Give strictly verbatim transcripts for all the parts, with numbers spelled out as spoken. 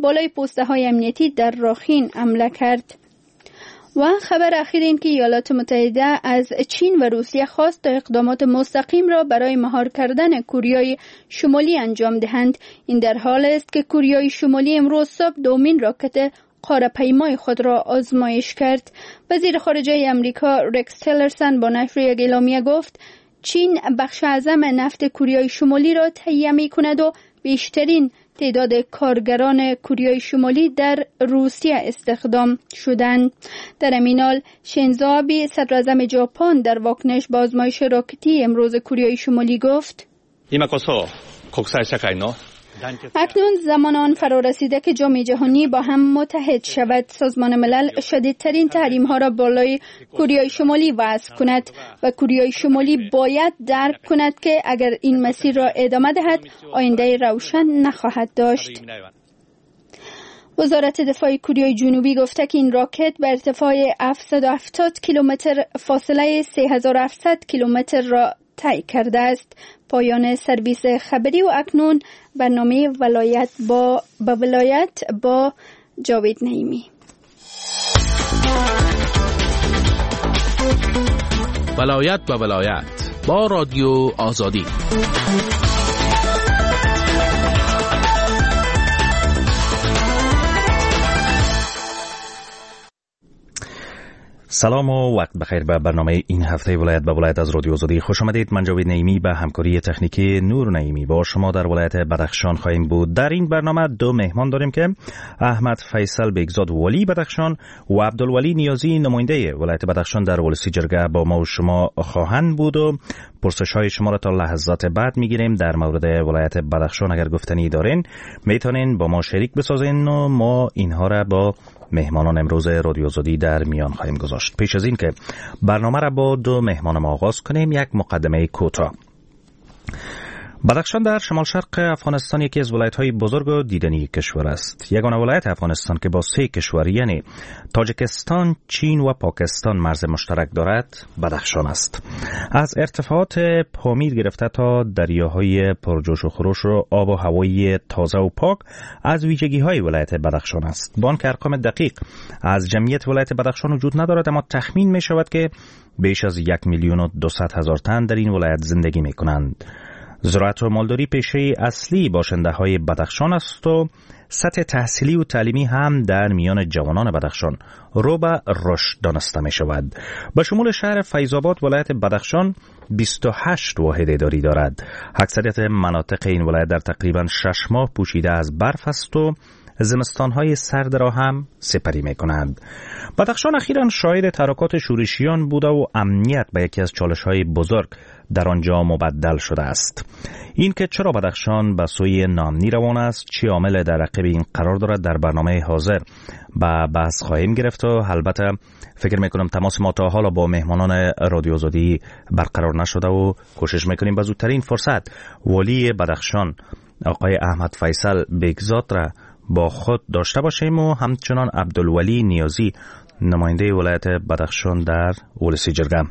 بالای پسته های امنیتی در راخین حمله کرد. و خبر اخیر این که ایالات متحده از چین و روسیه خواست تا اقدامات مستقیم را برای مهار کردن کوریای شمالی انجام دهند. این در حال است که کوریای شمالی امروز صبح دومین راکت قاره‌پیمای خود را آزمایش کرد. وزیر خارجه امریکا رکس تیلرسن با نشر یک اعلامیه گفت چین بخش اعظم نفت کوریای شمالی را تهیه می‌کند و بیشترین تعداد کارگران کوریای شمالی در روسیه استخدام شدند. در همین حال شینزو آبه صدراعظم ژاپن در واکنش به آزمایش راکتی امروز کوریای شمالی گفت اکنون زمان آن فرا رسیده که جامعه جهانی با هم متحد شود. سازمان ملل شدیدترین تحریم ها را بالای کوریای شمالی وضع کند و کوریای شمالی باید درک کند که اگر این مسیر را ادامه دهد آینده روشن نخواهد داشت. وزارت دفاع کره جنوبی گفته که این راکت به ارتفاع هفتصد و هفتاد کیلومتر فاصله سه هزار و هفتصد کیلومتر را طی کرده است. پایان سرویس خبری و اکنون برنامه ولایت با با ولایت با جاوید نعیمی. ولایت با ولایت با رادیو آزادی. سلام و وقت بخیر به برنامه این هفته ولایت به ولایت از رادیو آزادی خوش آمدید. من جاوید نعیمی به همکاری تکنیکی نور نعیمی با شما در ولایت بدخشان خواهیم بود. در این برنامه دو مهمان داریم که احمد فیصل بگزاد والی بدخشان و عبدالولی نیازی نماینده ولایت بدخشان در ولسی جرگه با ما و شما خواهند بود و پرسش های شما را تا لحظات بعد میگیریم. در مورد ولایت بدخشان اگر گفتنی دارین میتونین با ما شریک بسازین و ما اینها را با مهمانان امروز رادیو آزادی در میان خواهیم گذاشت. پیش از این که برنامه را با دو مهمان ما آغاز کنیم یک مقدمه کوتاه. بدخشان در شمال شرق افغانستان یکی از ولایت‌های بزرگ و دیدنی کشور است. یگانه ولایت افغانستان که با سه کشور یعنی تاجیکستان، چین و پاکستان مرز مشترک دارد بدخشان است. از ارتفاعات پامیر گرفته تا دریاهای پرجوش و خروش و آب و هوایی تازه و پاک از ویژگی‌های ولایت بدخشان است. با آنکه ارقام دقیق از جمعیت ولایت بدخشان وجود ندارد، اما تخمین می‌شود که بیش از یک میلیون و دویست هزار تن در این ولایت زندگی می‌کنند. زراعت و مالداری پیشه اصلی باشنده های بدخشان است و سطح تحصیلی و تعلیمی هم در میان جوانان بدخشان رو به رشد دانسته می شود. به شمول شهر فیض‌آباد ولایت بدخشان بیست و هشت واحد اداری دارد. اکثریت مناطق این ولایت در تقریبا شش ماه پوشیده از برف است و زمستان‌های سرد را هم سپری می‌کنند. بدخشان اخیراً شاهد تحرکات شورشیان بوده و امنیت به یکی از چالش‌های بزرگ در آنجا مبدل شده است. این که چرا بدخشان به سوی ناامنی روان است، چه عامل در عقب این قرار دارد، در برنامه حاضر به بحث خواهیم گرفت و البته فکر می‌کنم تماس ما تا حالا با مهمانان رادیو آزادی برقرار نشده و کوشش می‌کنیم به زودترین فرصت والی بدخشان آقای احمد فیصل بگزاد را با خود داشته باشیم و همچنان عبدالولی نیازی نماینده ولایت بدخشان در ولسی جرگه.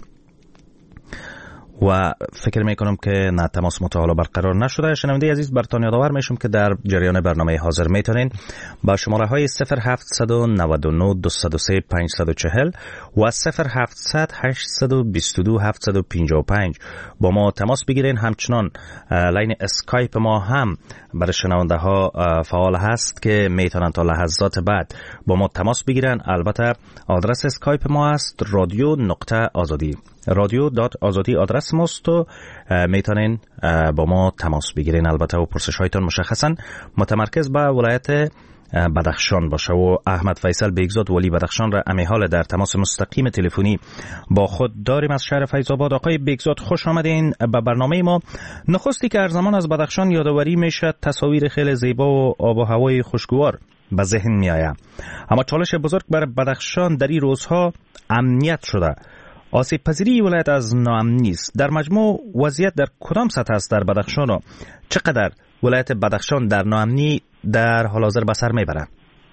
و فکر میکنم که نه تماس متحالا برقرار نشده. شنونده عزیز برتان یادآور میشم که در جریان برنامه حاضر میتونین با شماره های صفر هفتصد و نود و نه دویست و سه پانصد و چهل و صفر هفتصد هشتصد و بیست و دو هفتصد و پنجاه و پنج با ما تماس بگیرین. همچنان لاین اسکایپ ما هم برای شنونده ها فعال هست که میتونن تا لحظات بعد با ما تماس بگیرن. البته آدرس اسکایپ ما است رادیو نقطه آزادی رادیو دات آزادی آدرس ماست و میتونین با ما تماس بگیرین. البته و پرسش هایتان مشخصا متمرکز به ولایت بدخشان باشه و احمد فیصل بگزاد ولی بدخشان را امی حال در تماس مستقیم تلفنی با خود داریم از شهر فیض‌آباد. آقای بگزاد خوش آمدین به برنامه ما. نخستی که هر زمان از بدخشان یادآوری میشه تصاویر خیلی زیبا و آب و هوای خوشگوار به ذهن میآید، اما چالش بزرگ بر بدخشان در این روزها امنیت شده. آسیب پذیری ولایت از ناامنی است. در مجموع وضعیت در کدام سطح است در بدخشان و چقدر ولایت بدخشان در ناامنی در حال حاضر به سر میبرد؟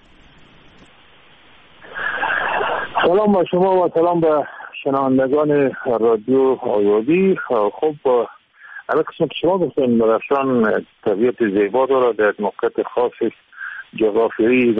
سلام با شما و سلام به شنوندگان رادیو آزادی. خب البته که شما گفتین بدخشان طبیعت زیبا دارد، در موقعیت خاصی جغرافیایی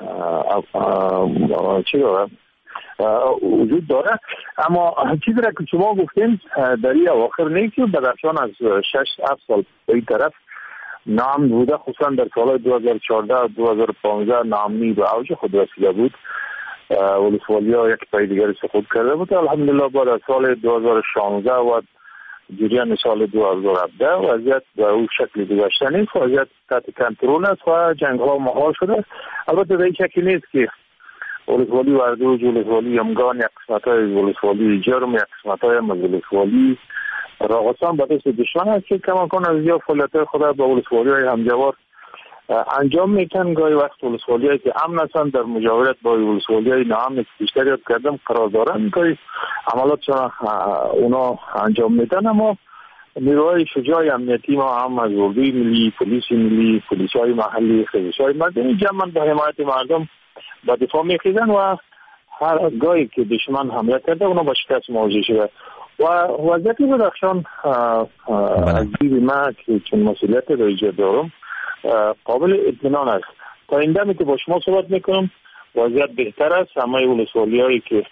چی داره وجود داره. اما چیزی را که شما گفتین در این اواخر نیست که بدخشان از شش هفت سال به این طرف نام بوده، خصوصا در سال دو هزار و چهارده و دو هزار و پانزده نامی به اوج خود رسیده بود. ولسوالی ها یک پای دیگری سقوط کرده بود. الحمدلله بعد از سال دو هزار و شانزده و جریان سال دو هزار و هفده وضعیت به او شکلی گذشته نیست، وضعیت تحت کنترل است و جنگ ها مهار شده. البته به این شکلی نیست که ولسوالی وردوج، ولسوالی یمگان، یک قسمت های ولسوالی جرم، یک قسمت های ولسوالی راغستان به دست دشمن است که کماکان از یا فعالیت خود با ولسوالی های همجوار انجام میتن. گاهی وقت ولسوالی هایی که امن هستند در مجاورت با ولسوالی های ناامن بیشتر یاد کردم قرار دارن، گاهی عملات اونا انجام میدن. اما نیروهای شجاع امنیتی ما هم از اردوی ملی، پلیس ملی، پلیس های محلی، خیزش های مدنی جمعاً به حمایت مردم با دفاع میخیزن و هر گاهی که دشمن حمله کرده اونا با شکست مواجه شده. و وضعیت بدخشان از دید ما که چون مسئولیت را ایجاد دارم قابل اطمینان است. تا این دمی که با شما صحبت میکنم وضعیت بهتر است. همه ولسوالی هایی که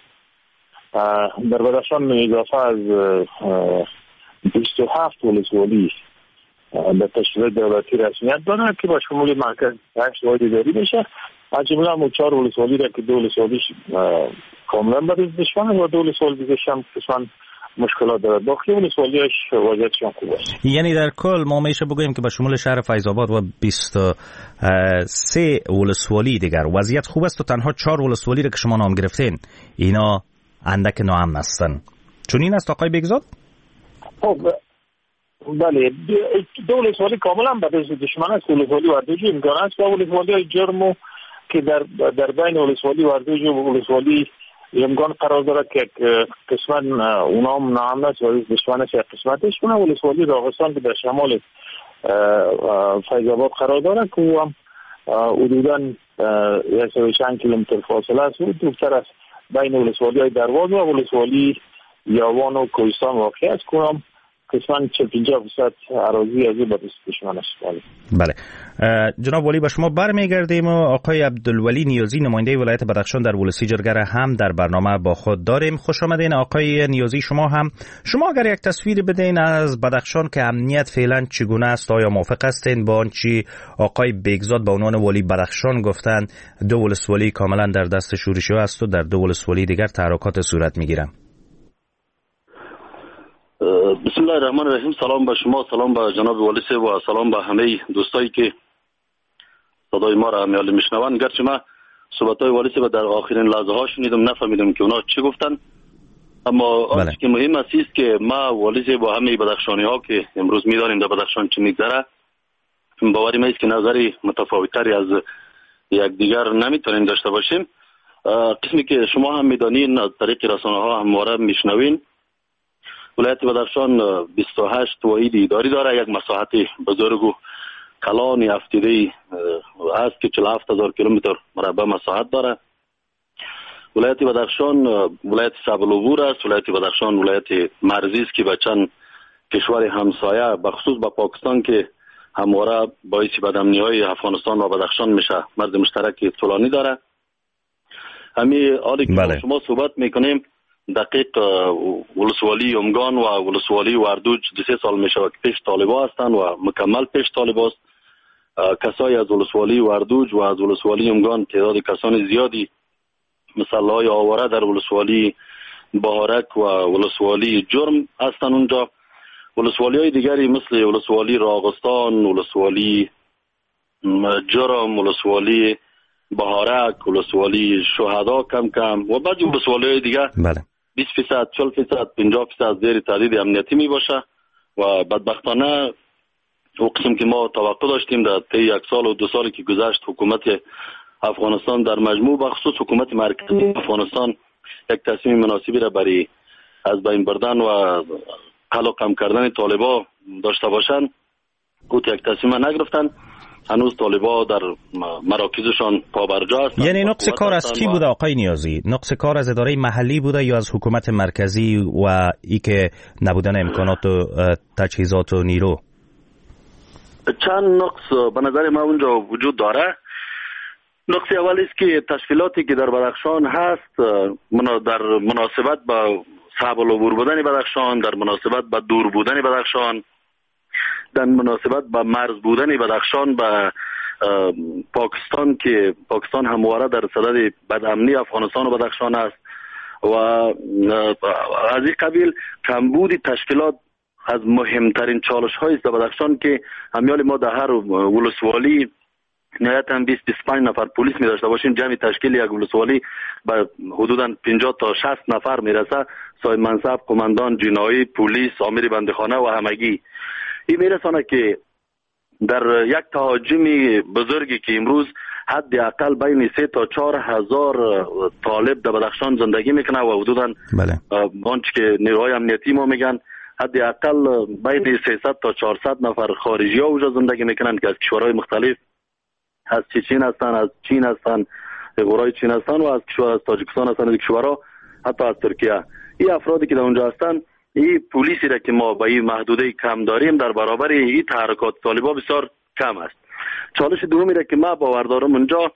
در بدخشان اضافه از بیست و هفت ولسوالی به تشکیل دولتی رسمیت دارند که با شمول مرکز هشت واحد اداری بشه. از جمله هم چهار ولسوالی را که دو ولسوالیش کاملا به دست دشمن و دو ولسوالی دیگه هم قسماً مشکلات داره. باقی ولسوالی‌هاش وضعیتشون خوب است. یعنی در کل ما میشه بگوییم که به شمول شهر فیض آباد و بیست و سه ولسوالی دیگر وضعیت خوب است و تنها چهار ولسوالی را که شما نام گرفتین اینا اندک ناامن هستن. چون این است آقای بگزاد؟ خب بله، دو ولسوالی کاملا به دست دشمن است. ولسوالی وردوج امکان است و ولسوالی جرمو که در در بین ولسوالی وردوج و ولسوالی امکان قرار داره که قسمت اونا هم ناامن است و دشمن است. قسمتش اون ولسوالی راغستان که در شمال فیض آباد قرار داره که او هم حدوداً صد و چند کیلومتر فاصله است. او دورتر است بین ولسوالی های درواز و ولسوالی یاوان و کوهستان واقع است که هم قسماً چهل پنجاه درصد اراضی از این به دست دشمن است. بله جناب ولی به شما برمیگردیم و آقای عبدالولی نیازی نماینده ولایت بدخشان در ولسی جرگه هم در برنامه با خود داریم. خوش آمدین آقای نیازی. شما هم شما اگر یک تصویر بدین از بدخشان که امنیت فعلا چگونه است، آیا موافق هستین با آنچه آقای بگزاد به عنوان ولی بدخشان گفتن دو ولسوالی کاملا در دست شورشی‌ها است و در دو ولسوالی دیگر تحرکات صورت میگیرن؟ بسم الله الرحمن الرحیم. سلام به شما، سلام به جناب والی صاحب و سلام به همه دوستایی که صدای ما را میال میشنوند. گرچه ما صحبت‌های والی صاحب در آخرین لحظه ها شنیدم، نفهمیدم که اونا چی گفتن، اما آنچه که مهم است است که ما والی صاحب و همه بدخشانی ها که امروز می‌دانیم در بدخشان چه می‌گذره، باوری ما است که نظری متفاوت‌تری از یکدیگر نمیتونیم داشته باشیم. قسمی که شما هم می‌دانید از طریق رسانه‌ها همواره میشنوین، ولایت بدخشان بیست و هشت واحد اداری داره، یک مساحت بزرگ و کلان افتیده است که چهل و هفت هزار کیلومتر مربع مساحت داره. ولایت بدخشان ولایت صعب العبور است. ولایت بدخشان ولایت مرزی است که به چند کشور همسایه به خصوص با پاکستان که همواره باعث بدامنی‌های افغانستان و بدخشان میشه مرز مشترک طولانی داره. همین حالی که بله. شما صحبت میکنیم دقیق ولسوالی امگان و ولسوالی وردوج دو سه سال میشه که پیش طالبا هستند و مکمل پیش طالبا است. کسایی از ولسوالی وردوج و از ولسوالی امگان تعداد کسان زیادی مثلا های آواره در ولسوالی بهارک و ولسوالی جرم هستند اونجا. ولسوالی های دیگری مثل ولسوالی راغستان، ولسوالی جرم، ولسوالی بهارک، ولسوالی شهدا کم کم و بعضی ولسوالی های دیگر بله. بیست درصد، چهل درصد، پنجاه درصد زیر تهدید امنیتی می باشه و بدبختانه او قسم که ما توقع داشتیم در طی یک سال و دو سالی که گذشت حکومت افغانستان در مجموع بخصوص حکومت مرکزی افغانستان یک تصمیم مناسبی را برای از بین بردن و قلع کم کردن طالبا داشته باشند، گوت یک تصمیم نگرفتن. هنوز طالبا در مراکزشان پابرجا هستند. یعنی نقص کار از کی بوده آقای نیازی؟ نقص کار از اداره محلی بوده یا از حکومت مرکزی و ای که نبودن امکانات و تجهیزات و نیرو؟ چند نقص به نظر ما اونجا وجود داره. نقطه اول است که تشکیلاتی که در بدخشان هست در مناسبت با صعب العبور بودن بدخشان، در مناسبت با دور بودن بدخشان، در مناسبت با مرز بودن بدخشان با پاکستان که پاکستان همواره در صدد بدامنی افغانستان و بدخشان است و از این قبیل کمبود تشکیلات از مهمترین چالش های است در بدخشان که همیال ما در هر ولسوالی نهایتا بیست بیست و پنج نفر پلیس می داشته باشیم. جمع تشکیل یک ولسوالی به حدوداً پنجاه تا شصت نفر میرسه، صاحب منصب، قماندان جنایی، پلیس، آمر بندخانه و همگی. این میرسانه که در یک تهاجم بزرگی که امروز حد اقل بین سه تا چهار هزار طالب در بدخشان زندگی میکنه و حدوداً بله. آنچه که نیروهای امنیتی ما میگن حد اقل بین سیصد تا چهارصد نفر خارجی ها اونجا زندگی میکنن که از کشورهای مختلف، از چین هستن، از چین هستن، غورای چین هستن و از کشور از تاجیکستان هستن، از کشورها حتی از ترکیه. این افرادی که در اونجا هستن، این پلیسی را که ما با این محدوده کم داریم در برابر این تحرکات طالبا بسیار کم است. چالش دومی را که ما باور دارم اونجا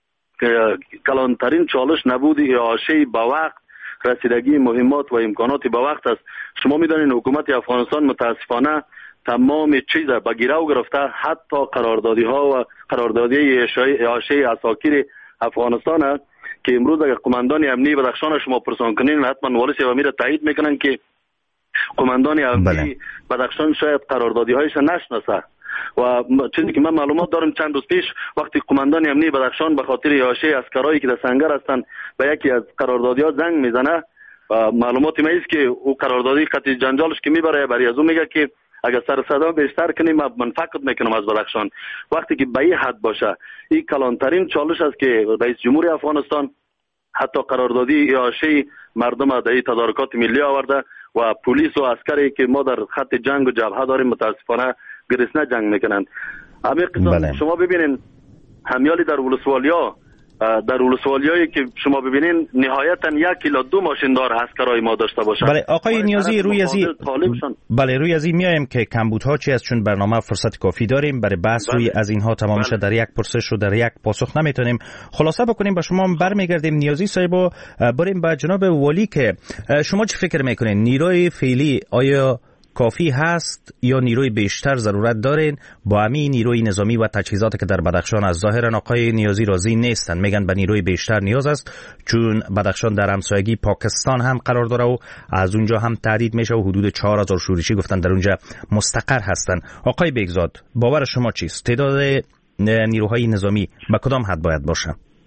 کلانترین چالش نبود اعاشه با وقت، رسیدگی مهمات و امکانات با وقت است. شما میدانید حکومت افغانستان متاسفانه تمام چیز با گیرو گرفته، حتی قراردادی ها و قراردادی اعاشه اساکیر افغانستان است که امروز اگر قماندان امنی بدخشان شما پرسان کنین حتما والس و امیر تایید میکنن که قماندان امنی بله. بدخشان شاید قراردادی هایش نشناسه و چیزی که من معلومات دارم چند روز پیش وقتی قماندان امنی بدخشان به خاطر اعاشه اسکرایی که در سنگر هستن به یکی از قراردادی ها زنگ میزنه و معلومات ما است که او قراردادی قطعی جنجالش که میبره برای از اون میگه که اگر سر صدا بیشتر کنیم من فقط میکنم از بدخشان. وقتی که به این حد باشه این کلانترین چالش است که رئیس جمهور افغانستان حتی قراردادی اعاشه مردم در تدارکات ملی آورده و پلیس و عسکری که ما در خط جنگ و جبهه داریم متاسفانه گرسنه جنگ میکنند. همین قسم بله. شما ببینین همیالی در ولسوالیا در ولسوالیایی که شما ببینین نهایتا یک کیلو دو ماشین دار عسکرای ما داشته باشند. بله آقای نیازی روی ازی بله روی ازی میایم که کمبودها چی است چون برنامه فرصت کافی داریم برای بحث بله. روی از اینها تمام بله. شد در یک پرسش و در یک پاسخ نمیتونیم خلاصه بکنیم. با شما برمیگردیم. نیازی صاحب بریم با جناب ولی که شما چه فکر میکنین نیروی فعلی آیا کافی هست یا نیروی بیشتر ضرورت دارین؟ با همین نیروی نظامی و تجهیزاتی که در بدخشان از ظاهرا آقای نیازی راضی نیستن، میگن به نیروی بیشتر نیاز است چون بدخشان در همسایگی پاکستان هم قرار داره و از اونجا هم تهدید میشه و حدود چهار هزار شورشی گفتن در اونجا مستقر هستن. آقای بیگزاد باور شما چیست؟ تعداد نیروهای نظامی به کدام حد باید باشه؟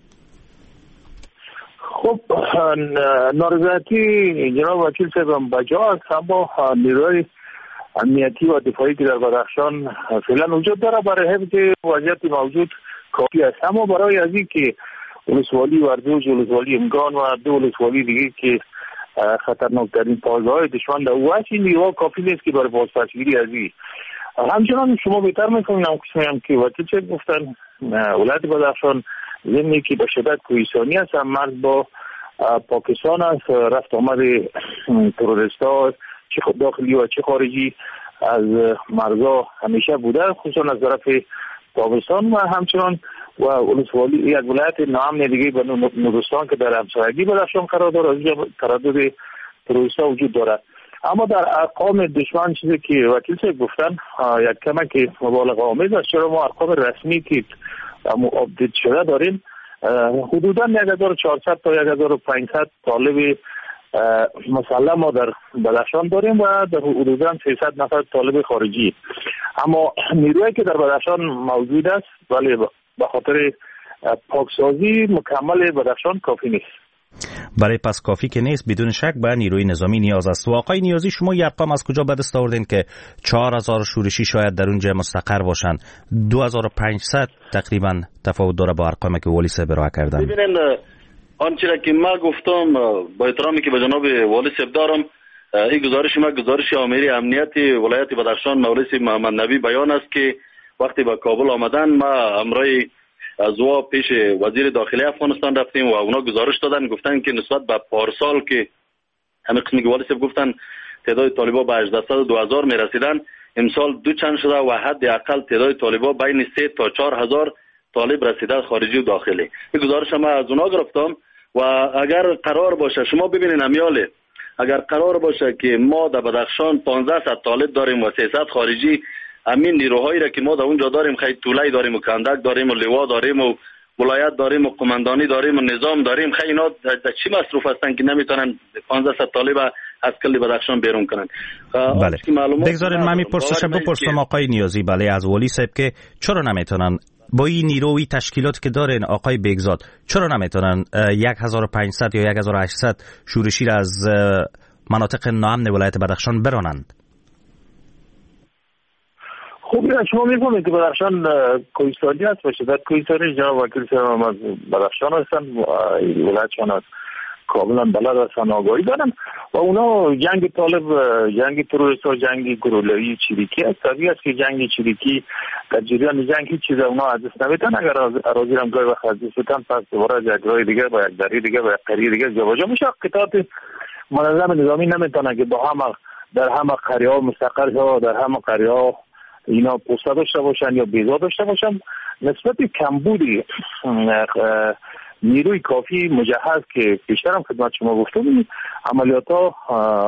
خب نارضایتی جناب وکیل صاحب بجا است، اما نیروی امنیتی و دفاعی که در بدخشان فعلا وجود داره برای حفظ وضعیت موجود کافی است. اما برای از این که ولسوالی وردوج، ولسوالی امگان و دو ولسوالی دیگه که خطرناکترین پازهای دشمن در او هست، این نیروها کافی نیست که برای بازپسگیری از این. همچنان شما بهتر می‌فهمید هم که وکیل صاحب گفتن ولایت بدخشان زمینی که به شدت کوهستانی است، مرز با پاکستان است، رفت آمد تروریست‌ها چه داخلی و چه خارجی از مرزها همیشه بوده، خصوصا از طرف پاکستان و همچنان و ولسوالی یک ولایت ناامن دیگه به نورستان که در همسایگی بدخشان قرار داره، از تردد تروریست‌ها وجود داره. اما در ارقام دشمن چیزی که وکیل صاحب گفتن یک کمک مبالغه آمیز است، چرا ما ارقام رسمی که آپدیت شده داریم حدوداً یک هزار و چهارصد تا یک هزار و پانصد طالب مسلح ما در بدخشان داریم و در حدوداً سیصد نفر طالب خارجی. اما نیرویی که در بدخشان موجود است ولی به خاطر پاکسازی مکمل بدخشان کافی نیست. برای پس کافی که نیست، بدون شک به نیروی نظامی نیاز است. و آقای نیازی شما یک ارقام از کجا به دست آوردین که چهار هزار شورشی شاید در اونجا مستقر باشن؟ دو هزار و پانصد تقریبا تفاوت داره با ارقامی که والی صاحب ارائه کردن. ببینید آنچه را که ما گفتم با احترامی که به جناب والی صاحب دارم، این گزارش ما گزارش آمری امنیتی ولایت بدخشان مولوی محمد نبی بیان است که وقتی به کابل آمدن ما امرای از وا پیش وزیر داخلی افغانستان رفتیم و اونا گزارش دادن، گفتن که نسبت به پارسال که همه قسمی که والی صاحب گفتن تعداد طالبا به هجده صد و دو هزار می رسیدن، امسال دو چند شده و حد اقل تعداد طالبا بین سه تا چهار هزار طالب رسیده خارجی و داخلی. این گزارش ما از اونا گرفتم و اگر قرار باشه شما ببینین امیاله، اگر قرار باشه که ما در بدخشان پانزده طالب داریم و سیصد خارجی، همین نیروهایی را که ما در اونجا داریم، خیلی طولای داریم و کندک داریم و لوا داریم و ولایت داریم و قماندانی داریم و نظام داریم، خیلی اینا در چی مصروف هستن که نمیتونن پانزده طالب از کل بدخشان بیرون کنن. بله بگذارین من میپرسم بپرسم آقای نیازی، بله از ولی صاحب که چرا نمیتونن با این نیروی تشکیلات که دارن آقای بگزاد چرا نمیتونن یک هزار و پانصد یا یک هزار و هشتصد شورشی را از مناطق ناامن ولایت بدخشان برانند؟ خب شما میفهمید که بدخشان کوهستانی هست و شدت کوهستانی. جناب وکیل صاحب از بدخشان هستن، ولایتشان هست، کاملا بلد هستن، آگاهی دارن و اونا جنگ طالب، جنگ تروریست و جنگ گروه‌ای چریکی است. طبیعی است که جنگ چریکی در جریان جنگ هیچ چیز اونا از دست نمیدن. اگر اراضی هم گاهی وقت از دست بدن پس دوباره از یک راه دیگه با یک دری دیگه با یک قریه دیگه جابجا میشه. قطعات منظم نظامی نمیتونه که با هم در هم قریه ها مستقر شوند، در هم قریه ها اینا پوسته داشته باشن یا بیزا داشته باشن. نسبت کمبودی نیروی کافی مجهز که پیشترم خدمت شما گفتم عملیات ها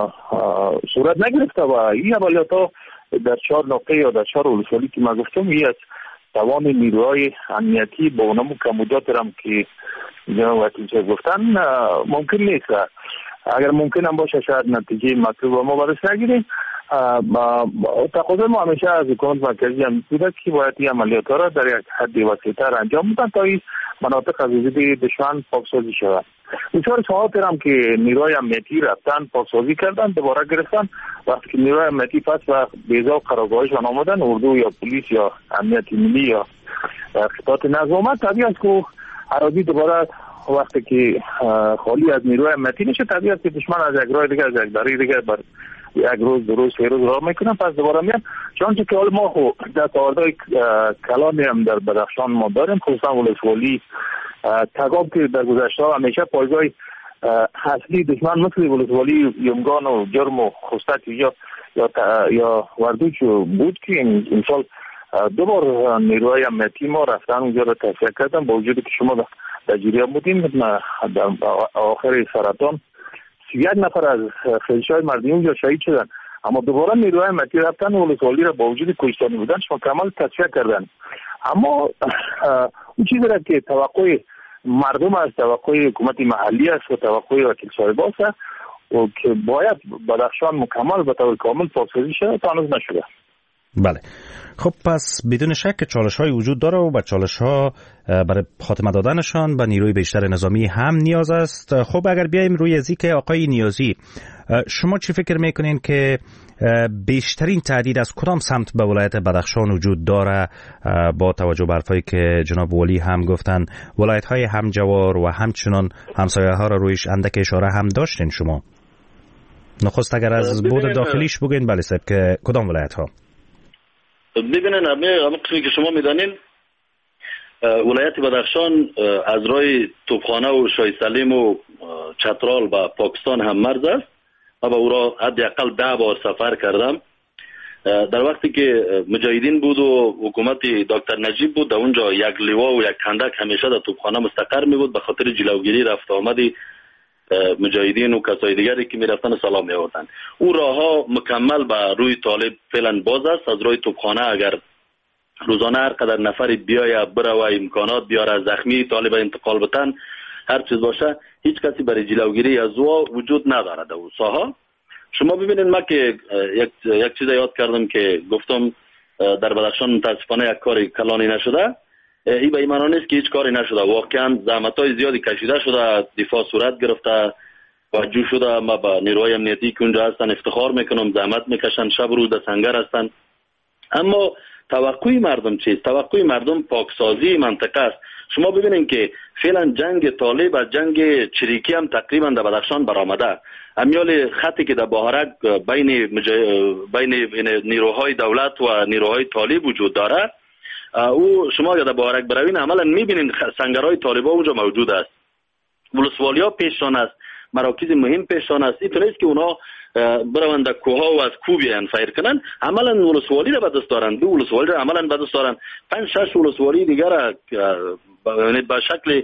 صورت نگرفته و این عملیات ها در چهار نقطه یا در چهار ولسوالی که ما گفتم این از توان نیروهای امنیتی با اونم کمبودات هم که جناب وکیل صاحب گفتن ممکن نیست. اگر ممکن هم باشه شاید نتیجه مطلوب ما برس نگیریم. تقاضای ما همیشه از حکومت مرکزی هم بوده که باید این عملیات را در یک حد وسیع‌تر انجام بدن تا این مناطق از وجود دشمن پاکسازی شود. بسیار ساعات هم که نیروهای امنیتی رفتن پاکسازی کردن دوباره گرفتن. وقتی که نیروهای امنیتی پس و بیضا قرارگاهشان آمدن، اردو یا پلیس یا امنیت ملی یا خطاط نظم آمد، طبیعی است که اراضی دوباره وقتی که خالی از نیروهای امنیتی میشه، طبیعی است که دشمن از یک راه دیگه از یک دری دیگه بر یک روز دو روز سه روز راه میکنن پس دوباره میان. چون که حال ما خو در تاردای کلانی هم در بدخشان ما داریم، خصوصا ولسوالی تگاب که در گذشته همیشه پایگاه اصلی دشمن مثل ولسوالی یمگان و جرم و خستک یا یا یا وردوچ بود که این سال دو بار نیروهای امنیتی ما رفتن اونجا را تصفیه کردن. با وجودی که شما در جریان بودیم در آخر سرطان یک نفر از خیلشای مردمی اونجا شهید شدن، اما دوباره نیروهای امنیتی رفتن و ولسوالی را با وجود کشتانی بودن شما کامل تصفیه کردن. اما اون چیزی را که توقع مردم است، توقع حکومت محلی است و توقع وکیل صاحب است و که باید بدخشان مکمل به طور کامل پاکسازی شده تا هنوز نشده. بله خب پس بدون شک چالش های وجود داره و با چالش ها برای خاتمه دادنشان به نیروی بیشتر نظامی هم نیاز است. خب اگر بیایم روی ازی که آقای نیازی شما چی فکر میکنین که بیشترین تهدید از کدام سمت به ولایت بدخشان وجود داره با توجه به حرفایی که جناب ولی هم گفتن؟ ولایت های همجوار و همچنان همسایه ها را رویش اندک اشاره هم داشتین شما. نخست اگر از بود داخلیش بگین بله صاحب که کدام ولایت ها؟ ببینن همه قسمی که شما میدانین ولایت بدخشان از راه توپخانه و شاه سلیم و چترال و پاکستان هم مرز است. من با او را حداقل ده بار سفر کردم. در وقتی که مجاهدین بود و حکومت دکتر نجیب بود در اونجا یک لوا و یک کندک همیشه در توپخانه مستقر می بود به خاطر جلوگیری رفت آمدی مجاهدین و کسای دیگری که میرفتن سلام میآوردن. او راه ها مکمل به روی طالب فعلا باز است. از راه توپخانه اگر روزانه هر قدر نفری بیایه بره و امکانات بیاره زخمی طالب انتقال بتن هر چیز باشه هیچ کسی برای جلوگیری از او وجود نداره در اون ساحه. شما ببینید ما که یک یک چیز یاد کردم که گفتم در بدخشان متاسفانه یک کاری کلانی نشده. این به این معنی نیست که هیچ کاری نشده. واقعا زحمت‌های زیادی کشیده شده، دفاع صورت گرفته، توجه شده. ما با نیروهای امنیتی که اونجا هستن افتخار میکنم، زحمت میکشن، شب روز در سنگر هستن. اما توقع مردم چیست؟ توقع مردم پاکسازی منطقه است. شما ببینید که فعلا جنگ طالب و جنگ چریکی هم تقریبا در بدخشان برآمده. امیال خطی که در بهارک بین مج... بین نیروهای دولت و نیروهای طالب وجود داره، او شما اگر در بهارک بروین عملا میبینین سنگرهای طالبا اونجا موجود است، ولسوالی ها پیششان است، مراکز مهم پیششان است. این نیست که اونا بروند در کوها و از کو بیان فیر کنن، عملا ولسوالی را به دست دارن، دو ولسوالی را عملا به دست دارن، پنج شش ولسوالی دیگر را به شکل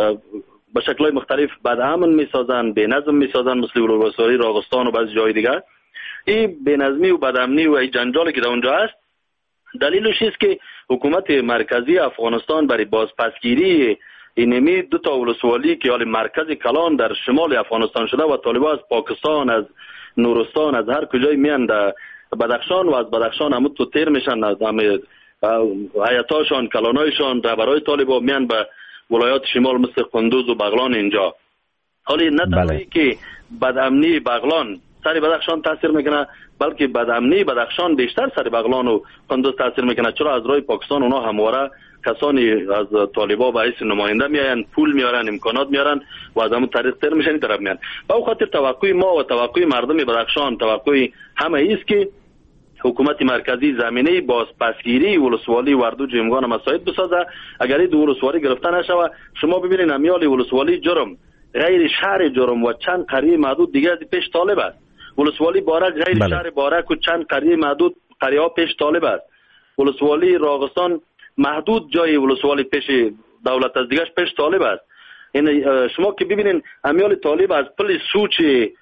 به شکل‌های مختلف بدامن میسازن، بی نظم میسازن، مثل ولسوالی راغستان و بعضی جای دیگر. این بی نظمی و بدامنی و این جنجالی که در اونجا است دلیلش است که حکومت مرکزی افغانستان برای بازپسگیری اینمی دو تا ولسوالی که حال مرکز کلان در شمال افغانستان شده و طالبان از پاکستان، از نورستان، از هر کجای میان در بدخشان و از بدخشان همون تو تیر میشن، از همه حیاتاشان، کلانایشان، رهبرای طالبان میان به ولایات شمال مثل قندوز و بغلان اینجا. حالی نه تنهایی که بدامنی بغلان سر بدخشان تاثیر میکنه، بلکه بدامنی بدخشان بیشتر سر بغلان و قندوز تاثیر میکنه، چرا از راه پاکستان اونا همواره کسانی از طالبان به حیث نماینده میاین، پول میارن، امکانات میارن و از همون طریق تر میشن این طرف میان. به او خاطر توقع ما و توقع مردم بدخشان توقع همه است که حکومت مرکزی زمینه بازپسگیری ولسوالی وردو جیمگان مساعد بسازه. اگر این دو ولسوالی گرفته نشوه، شما ببینید امیال ولسوالی جرم، غیر شهر جرم و چند قریه محدود دیگه از پیش طالب است. ولسوالی بارک غیر بله. شهر بارک و چند قریه محدود قریه ها پیش طالب است. ولسوالی راغستان محدود جای ولسوالی پیش دولت از دیگهش پیش طالب است. این شما که ببینید امیال طالب از پل سوچ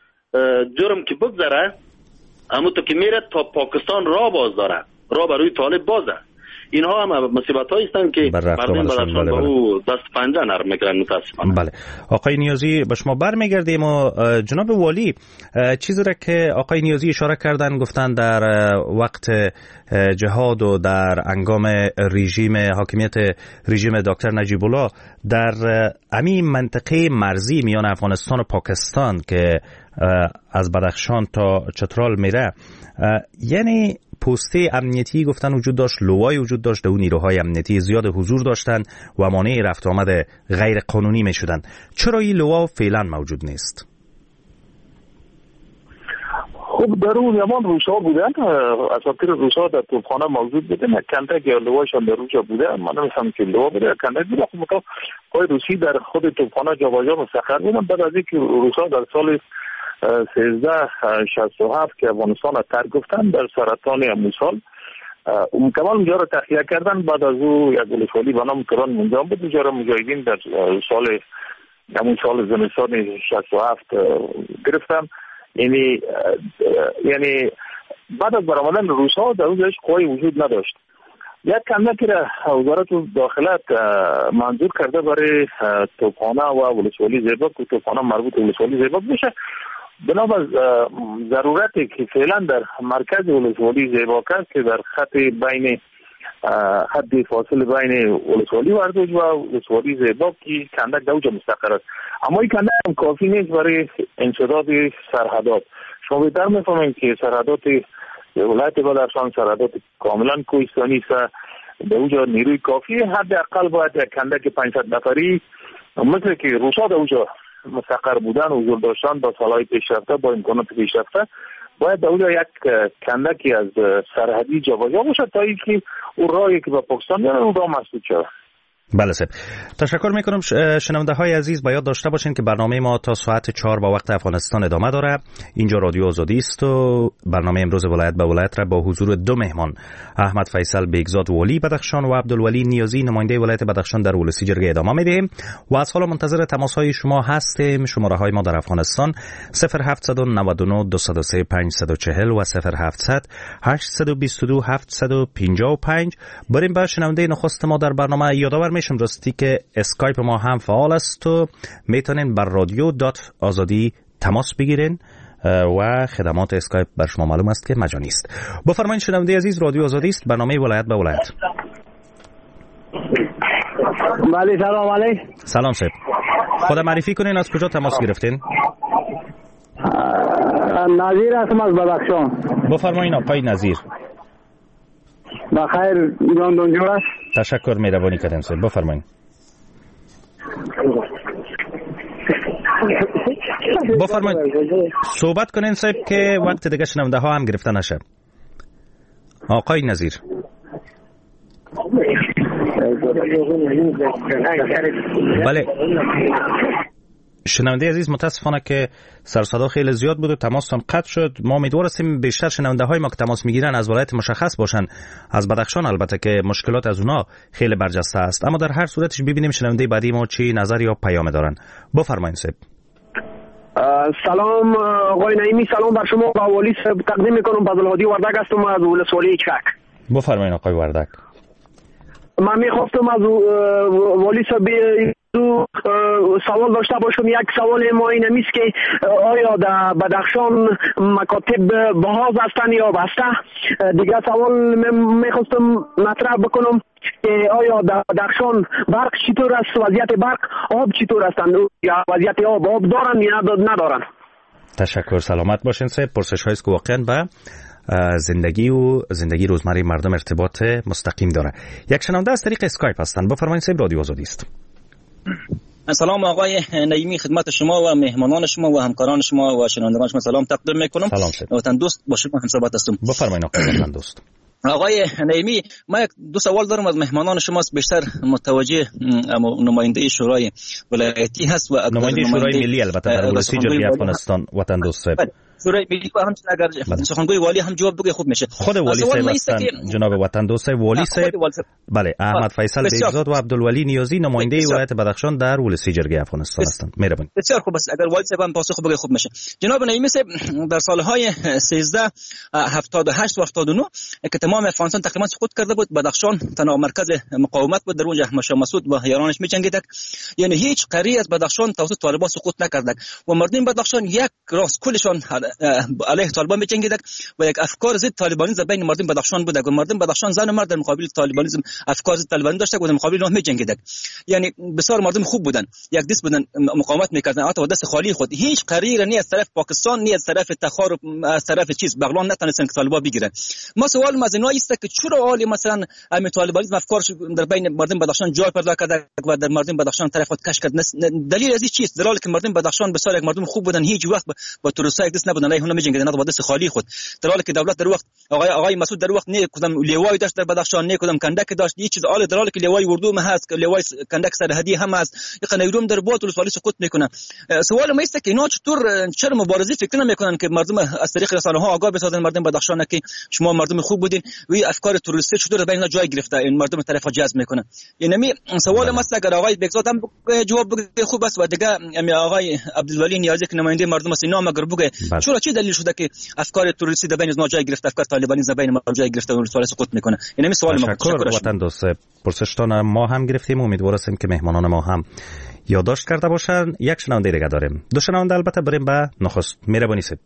جرم که بگذره، اما تو که میره تا پاکستان را باز داره، را برای طالب بازه. اینها هم مصیبت هایی هستند که مردم بدخشان به او دست پنجه نرم میکنن متاسفانه. بله. آقای نیازی به شما برمیگردیم و جناب والی چیزی را که آقای نیازی اشاره کردن، گفتن در وقت جهاد و در انگام رژیم حاکمیت رژیم دکتر نجیب الله در همین منطقه مرزی میان افغانستان و پاکستان که از بدخشان تا چترال میره، یعنی پسته امنیتی گفتن وجود داشت، لوای وجود داشت، اون نیروهای امنیتی زیاد حضور داشتن و مانع رفت آمد غیر قانونی می شدن. چرا این لوا فعلا موجود نیست؟ خب در اون زمان روس‌ها بودن، اساطیر روس‌ها در توپخانه موجود بودن، کندک یا لواشان در روس‌ها بوده، من نمی‌فهمم که لوا بوده کندک بوده. خب مطابق پای روسی در خود توپخانه جابجا مسخر بودن. بعد از اینکه روس‌ها در سال سیزده شصت و هفت که افغانستان را ترک گفتن در سرطان همون سال مکمل اونجا را تخلیه کردن. بعد از او یک ولسوالی به نام کران منجام بود. اونجا را مجاهدین در سال همون سال زمستان شصت و هفت گرفتن. یعنی یعنی بعد از برآمدن روس‌ها در اونجاش قوی وجود نداشت. یک کندکی را وزارت داخلت منظور کرده برای توپخانه و ولسوالی زیباک و توپخانه مربوط به ولسوالی زیباک بشه. بنابر ضرورتی که فعلا در مرکز ولسوالی زیباک است که در خط بین حد فاصله بین ولسوالی وردوج و ولسوالی زیباک که کندک در اونجا مستقر است. اما این کندک هم کافی نیست برای انسداد سرحدات. شما بهتر میفهمید که سرحدات ولایت بدخشان سرحدات کاملا کوهستانی است. در اونجا نیروی کافی حداقل باید یک کندک پانصد نفری مثل که روس‌ها در اونجا مستقر بودن و حضور داشتن با سالهای پیشرفته با امکانات پیشرفته، باید در اونجا یک کندکی از سرحدی جابجا باشه تا اینکه اون راهی که به پاکستان میره اون راه مسدود شود. بله صاحب، تشکر میکنم. شنونده های عزیز باید داشته باشین که برنامه ما تا ساعت چهار با وقت افغانستان ادامه داره. اینجا رادیو آزادی است و برنامه امروز ولایت به ولایت را با حضور دو مهمان، احمد فیصل بیگزاد والی بدخشان و عبدالولی نیازی نماینده ولایت بدخشان در ولسی جرگه ادامه میدیم و از حالا منتظر تماس های شما هستیم. شماره های ما در افغانستان صفر هفت نه نه دو صفر سه پنج چهار صفر و صفر هفت صفر هشت دو دو هفت پنج پنج. بریم به شنونده نخست ما در برنامه. یادآور میشم راستی که اسکایپ ما هم فعال است و میتونین بر رادیو دات آزادی تماس بگیرین و خدمات اسکایپ بر شما معلوم است که مجانی است. بفرمایید شنونده عزیز، رادیو آزادی است، برنامه ولایت به ولایت. بله سلام علیکم. سلام صاحب، خود معرفی کنین، از کجا تماس گرفتین؟ نظیر هستم از بدخشان. بفرمایید آقای نظیر. بخیر جان دنجور است. تشکر، مهربانی کردین صاحب، بفرمایید. بفرمایید صحبت کنین صاحب که وقت دیگه شنونده ها هم گرفته نشه. آقای نظیر. بله شنونده عزیز، متاسفانه که سر صدا خیلی زیاد بود و تماسم قطع شد. ما امیدواریم بیشتر شنونده های ما که تماس میگیرن از ولایت مشخص باشن، از بدخشان، البته که مشکلات از اونا خیلی برجسته است. اما در هر صورتش ببینیم شنونده بعدی ما چی نظر یا پیام دارن. بفرمایید صاحب. سلام آقای نعیمی، سلام بر شما و والی صاحب تقدیم میکنم. فضل‌الهادی وردک هستم از ولسوالی چک. بفرمایید آقای وردک. من میخواستم از والی صاحب دو سوال داشته باشم. یک سوال ما این است که آیا در بدخشان مکاتب باز هستند یا بسته؟ دیگه سوال میخواستم مطرح بکنم که آیا در بدخشان برق چطور است، وضعیت برق، آب چطور هستند یا وضعیت آب آب دارن یا ندارن؟ تشکر، سلامت باشین صاحب. پرسش هایی که واقعا به زندگی و زندگی روزمره مردم ارتباط مستقیم داره. یک شنونده از طریق اسکایپ هستن. بفرمایید صاحب، رادیو آزادی است. سلام آقای نعیمی، خدمت شما و مهمانان شما و همکاران شما و شنوندگان شما سلام تقدیم میکنم. وطن دوست با شما همصحبت هستم. بفرمایید آقای وطن دوست. آقای نعیمی، ما یک دو سوال دارم از مهمانان شما، بیشتر متوجه نماینده شورای ولایتی هست و نماینده شورای ملی البته در ولسی جمهوری افغانستان. وطن دوست صاحب، شورای ملی هم اگر سخنگوی والی هم جواب بگه خوب میشه. خود والی صاحب هستن جناب وطن دوست. والی صاحب، بله، احمد فیصل بهزاد و عبدالولی نیازی نماینده ولایت بدخشان در ولسی جرگه افغانستان هستند. مهربانی. بسیار خوب است، اگر والی صاحب هم پاسخ بگه خوب میشه. جناب نعیمی صاحب، در سالهای سیزده هفتاد و هشت و هفتاد و نه که تمام افغانستان تقریبا سقوط کرده بود، بدخشان تنها مرکز مقاومت بود. در اونجا مشا مسعود و یارانش می‌جنگیدند، یعنی هیچ قریه از بدخشان توسط طالبان سقوط نکردند و مردم بدخشان یک راست کلشان علیه طالبان می‌جنگیدند و یک افکار ضد طالبانیسم بین مردم بدخشان بود و مردم بدخشان زن و مرد در مقابل طالبانیسم افکار ضد طالبانی داشتند و در مقابل اونها می‌جنگیدند. یعنی بسیار مردم خوب بودند، یک دست بودند، مقاومت می‌کردند حتی دست خالی خود. هیچ قریه نه از طرف پاکستان نه از طرف تخار از طرف چیز بغلان نتونستند که طالبان بگیرن. ما سوال از اینا است که چرا حالی مثلا ام طالبانیسم افکارش در بین مردم بدخشان جای پیدا کرده و در مردم بدخشان طرف خود کش کرد؟ دلیل از این چیست؟ در حالی که مردم بدخشان بسیار یک مردم خوب بودن، هیچ وقت با تروریست یک دست نبودن، علیه اونها می‌جنگیدن با دست خالی خود. در حالی که دولت در وقت آقای آقای مسعود در وقت نه کدام لیوای داشت در بدخشان، نه کدام کندک داشت، هیچ چیز. حالا در حالی که لیوای اردو هم هست، لیوای کندک سرحدی هم هست، یک نیروم در بود ولسوالی سقوط میکنه. سوال ما است که اینا چطور چرا مبارزه فکر نمیکنن که مردم از طریق رسانه ها آگاه بسازن مردم بدخشان که شما مردم خوب بودین و افکار تروریستی چطور بین جای گرفته این مردم طرف جذب میکنه؟ یعنی سوال ما است اگر آقای بگزاد هم جواب بگه خوب است و دیگه آقای عبدالولی نیازی که نماینده مردم است اینا مگر بگه چرا چی دلیل شده که افکار تروریستی در بین ما جای گرفته، افکار طالبانی در بین ما جای گرفته و ولسوالی سقوط میکنه؟ یعنی سوال ما. تشکر وطن دوست. پرسشتان ما هم گرفتیم، امیدوارم که مهمانان ما هم یادداشت کرده باشن. یک شنونده دیگه داریم، دو شنونده البته بریم به نخست. مهربانی صاحب.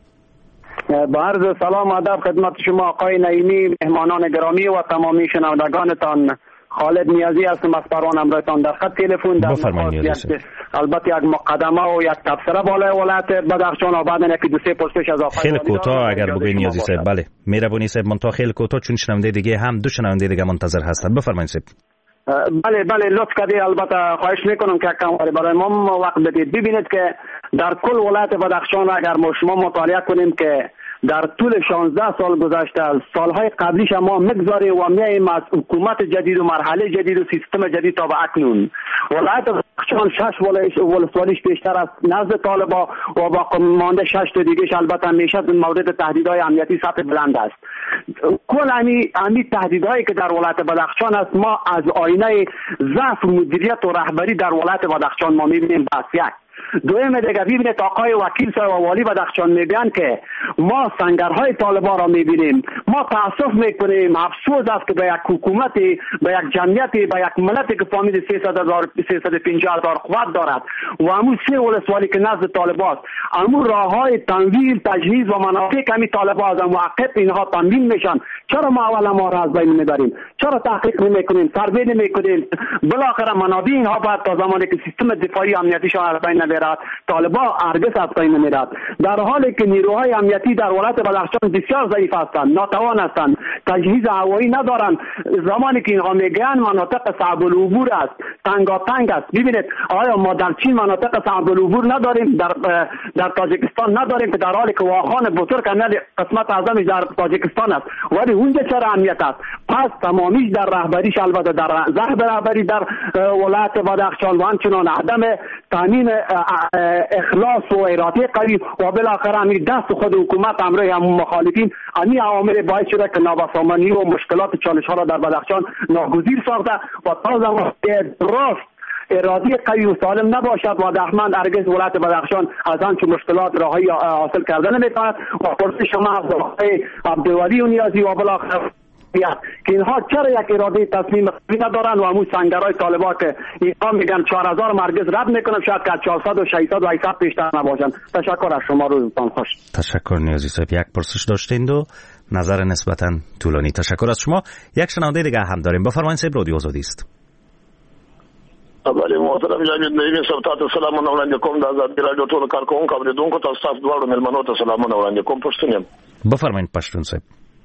با عرض سلام ادب خدمت شما آقای نعیمی، مهمانان گرامی و تمامی شنوندگانتان. خالد نیازی هستم از پروان امرایتان در خط تلفن. در البته یک مقدمه و یک تبصره بالای ولایت بدخشان و بعد یک دو سه پرسش از آقای خیلی کوتاه اگر بگوی نیازی صاحب. بله مهربانی صاحب، منتها خیلی کوتاه چون شنونده دیگه هم دو شنونده دیگه منتظر هستن. بفرمایید صاحب. بله بله لطف کردید. البته خواهش میکنم که کم برای ما وقت بدید. ببینید که در کل ولایت بدخشان اگر ما شما مطالعه کنیم که در طول شانزده سال گذشته از سالهای قبلیش ما مگذاریم و میاییم از حکومت جدید و مرحله جدید و سیستم جدید تا به اکنون ولایت بدخشان شش ولسوالیش بیشتر از نزد طالبا و با مانده شش تا دیگهش البته میشه مورد تهدیدهای امنیتی سطح بلند است. کل امی امی تهدیدهایی که در ولایت بدخشان است ما از آینه ضعف مدیریت و رهبری در ولایت بدخشان ما میبینیم. بس یک دویم دیگه ببینید آقای وکیل صاحب و والی بدخشان میگن که ما سنگرهای طالبان را میبینیم. ما تاسف میکنیم، افسوس است که به یک حکومتی، به یک جمعیتی، به یک ملتی که فامیل سیصد هزار سیصد و پنجاه هزار قوت دارد و همون سه ولسوالی که نزد طالبان است، همون راههای تمویل تجهیز و منافع که همین طالبان از موقت اینها تامین میشن، چرا ما اول ما را از بین میبریم؟ چرا تحقیق نمیکنیم؟ سروی نمیکنیم؟ بالاخره منابع اینها باید تا زمانی که سیستم دفاعی امنیتیشان از بین نمیرد طالبان هرگز از بین نمیرد. در حالی که نیروهای امنیتی در ولایت بدخشان بسیار ضعیف هستند، ناتوان هستند، تجهیز هوایی ندارند. زمانی که اینها میگن مناطق صعب العبور است، تنگاتنگ است. ببینید آیا ما در چین مناطق صعب العبور نداریم؟ در در تاجیکستان نداریم که در حالی که واخان بزرگ قسمت اعظمش در تاجیکستان است، ولی اونجا چرا امنیت است؟ پس تمامیش در رهبریش البته در ضعف رهبری در ولایت بدخشان و همچنان عدم تامین اخلاص و اراده قوی و بالاخره همین دست خود حکومت امروی هم مخالفین همین عوامل باعث شده که نابسامانی و مشکلات چالش ها را در بدخشان ناگزیر ساخته و تا زمان راست اراده قوی و سالم نباشد و دهمند هرگز ولایت بدخشان از آنچه مشکلات راهی حاصل کردن نمیتواند و پرسش شما از آقای عبدالولی و نیازی و بالاخره که اینها چرا یک اراده تصمیم قوی ندارن و همون سنگرهای طالبان که اینها میگن چهار هزار مرگز رد میکنم شاید که چهارصد و ششصد و هشتصد بیشتر نباشن. تشکر از شما، روزتان خوش. تشکر نیازی صاحب. یک پرسش داشتین و نظر نسبتا طولانی. تشکر از شما. یک شنونده دیگه هم داریم. بفرمایید صاحب، رادیو آزادی است. بله محترم جاوید نعیمی صاحب، تاسو سلامونه وړاندې کوم. د آزادي رادیو ټولو کارکوونکو اوریدونکو تاسو تاسو دواړو مېلمنو ته سلامونه وړاندې کوم. پښتون یم. بفرمایید پښتون صاحب.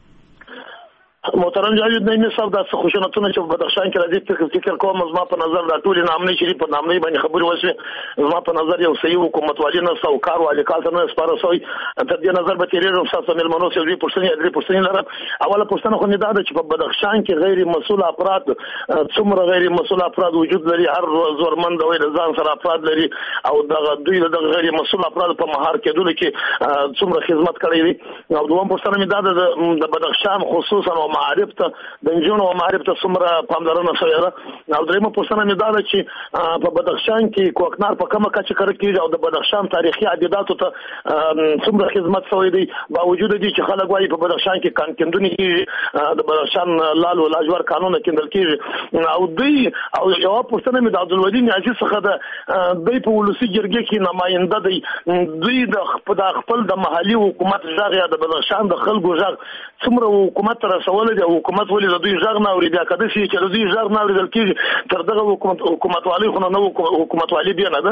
محترم جاوید نعیمی صاحب، د خشونتونو چې په بدخشان کې راځي فکر فکر کوم زما په نظر د ټولې نامنۍ شریف په نامنۍ باندې خبرې وشوې. زما په نظر یو صحیح حکومتوالي نه او کار والي کال ته نه سپاره شوی. تر دې نظر به تیریږم تاسو مېلمنو چې دوی پښتني درې پښتني لرم. اوله پښتنه خو نه ده چې په بدخشان کې غیر مسؤل افراد څومره غیر مسؤل افراد وجود لري. هر زورمند وي د ځان سره افراد لري او د دوی د غیر مسؤل افراد په مهار کېدل کې څومره خدمت کړی دي. او دوم پښتنه مې ده د بدخشان خصوصا او معارف ته د انجونو او معارف ته څومره پاملرنه شوې ده. او درېمه پوښتنه مې دا ده چې په بدخشان کې کوکنار په کومه کچه کار کیږي او د بدخشان تاریخي عدیداتو ته څومره خدمت شوی دی. باوجود دي چې خلک وايي په بدخشان کې کانکندونی کیږي، د بدخشان لال او لاجور قانون کېندل کیږي. او دوی او یو پوښتنه مې د عبدالودی نیازي څخه ده، دوی په ولسی جرګې کې نماینده دی. دوی د خپل د محلي حکومت ځای یا د بدخشان د خلکو ځای څومره حکومت رسول دي. حکومت ولې د دوی ځای نه اوري؟ بیا کده چې د دوی ځای نه اوریدل کیږي تر دغه حکومت حکومتوالي خو نه حکومتوالي بیا نه ده.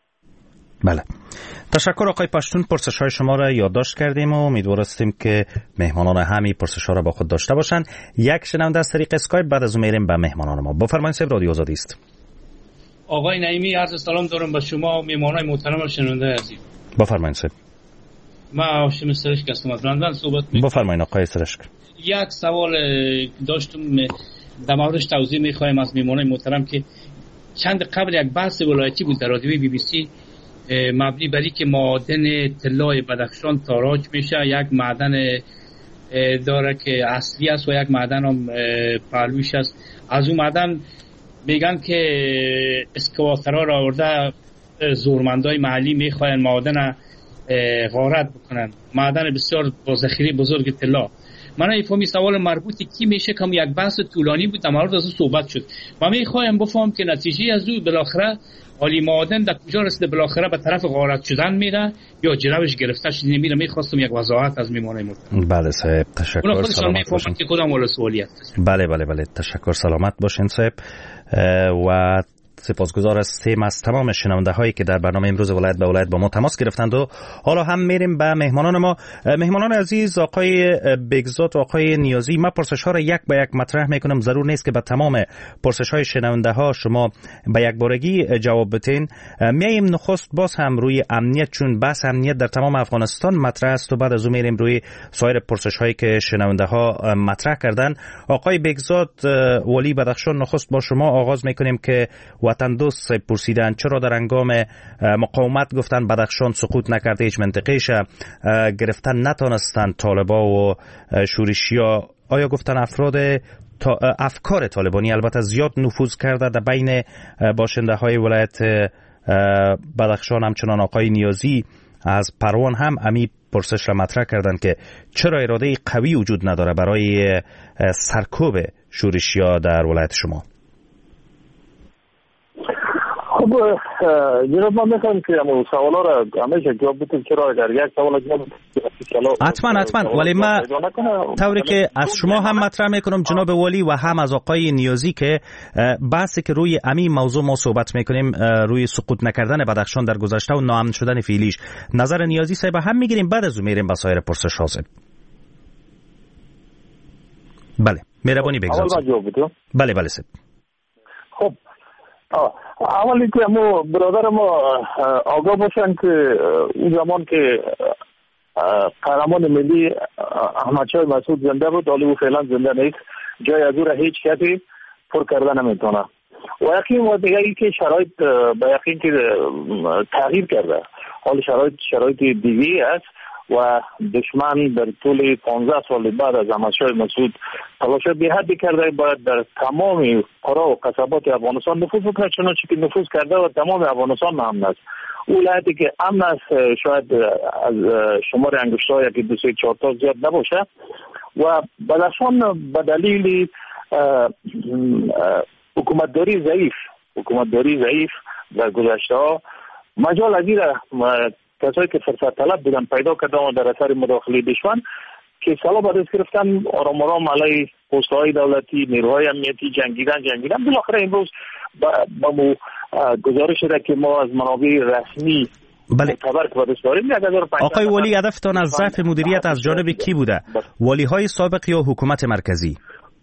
بله، تشکر آقای پشتون. پرسش های شما را یادداشت کردیم و امیدوار هستیم که مهمانان همین پرسش ها را با خود داشته باشند. یک شنونده از طریق اسکایپ، بعد از اون میریم به مهمانان ما. بفرمایید صاحب، رادیو آزادی است. آقای نعیمی، عرض سلام دارم به شما و مهمانان محترم و شنونده عزیز. بفرمایید صاحب. ما هاشم سرشک هستم از لندن صحبت می‌کنم. بفرمایید آقای سرشک. یک سوال داشتم در موردش توضیح می‌خوایم از مهمانان محترم که چند قبل یک بحث ولایتی بود در رادیوی بی بی سی مبنی بر اینکه معدن طلا بدخشان تاراج میشه. یک معدن داره که اصلی است و یک معدن هم پهلویش است. از اون معدن میگن که اسکواترها را آورده زورمندای محلی میخواین معدن غارت بکنن، معدن بسیار با ذخیره بزرگ طلا. من این سوال مربوطی کی میشه که یک بحث طولانی بود در مورد از صحبت شد و میخوایم بفهم که نتیجه از او بالاخره عالی معدن در کجا رسیده، بالاخره به طرف غارت شدن میره یا جلوش گرفته شده نمیره. میخواستم یک وضاحت از میمانه محترم. بله صاحب، تشکر. سلامت باشین که کدام ول سوالیت. بله بله بله، تشکر. سلامت باشین صاحب. و سپاسگزار هستیم از تمام شنونده هایی که در برنامه امروز ولایت به ولایت با ما تماس گرفتند. و حالا هم میریم به مهمانان ما. مهمانان عزیز، آقای بگزاد و آقای نیازی، من پرسش ها را یک به یک مطرح میکنم. ضرور نیست که به تمام پرسش های شنونده ها شما به یک بارگی جواب بتین. میایم نخست باز هم روی امنیت، چون بحث امنیت در تمام افغانستان مطرح است و بعد از اون میریم روی سایر پرسش هایی که شنونده ها مطرح کردن. آقای بگزاد ولی بدخشان، نخست با شما آغاز میکنیم که وطن دوست پرسیدن چرا در هنگام مقاومت گفتن بدخشان سقوط نکرده، هیچ منطقه‌ایش گرفتن نتونستن طالبا و شورشیا. آیا گفتن افراد افکار طالبانی البته زیاد نفوذ کرده در بین باشنده های ولایت بدخشان؟ همچنان آقای نیازی از پروان هم امی پرسش را مطرح کردند که چرا اراده قوی وجود نداره برای سرکوب شورشیا در ولایت شما؟ خب جناب، من میخوام که همون سوالا را همیشه جواب بدم. چرا اگر یک سوال جواب حتما حتما، ولی من طوری که از شما هم مطرح میکنم جناب ولی و هم از آقای نیازی که بحثی که روی امی موضوع ما صحبت میکنیم، روی سقوط نکردن بدخشان در گذشته و ناامن شدن فعلیش، نظر نیازی صاحب هم میگیریم، بعد از اون میریم به سایر پرسش ها. بله، مهربانی بگذارید. بله بله صاحب. خب اولی که ما برادر ما آگاه باشن که اون زمان که قهرمان ملی احمد شاه مسعود زنده بود، حالا او فعلا زنده نیست، جای از او را هیچ کسی پر کرده نمیتونه. و یقین و دیگه ای که شرایط به یقین که تغییر کرده، حال شرایط شرایط دیگه است و دشمن در طول پانزده سال بعد از حمله‌های مسعود تلاش بی حدی کرده باید در تمام قرا و قصبات افغانستان نفوذ بکنه، چنانچه که نفوذ کرده و تمام افغانستان امن است. ولایتی که امن است شاید از شمار انگشت‌های که دو سه چهار تا زیاد نباشه و بدخشان به دلیل حکومتداری ضعیف حکومتداری ضعیف در گذشته ها مجال از این کسایی که فرصت طلب بودن پیدا کردن و در اثر مداخله دشمن که سالا بعد از گرفتن آرام آرام علیه پست‌های دولتی، نیروهای امنیتی جنگیدن جنگیدن بالاخره امروز با مو گزارش شده که ما از منابع رسمی بله. آقای ولی، هدفتان از ضعف مدیریت از جانب کی بوده؟ ولی های سابق یا حکومت مرکزی؟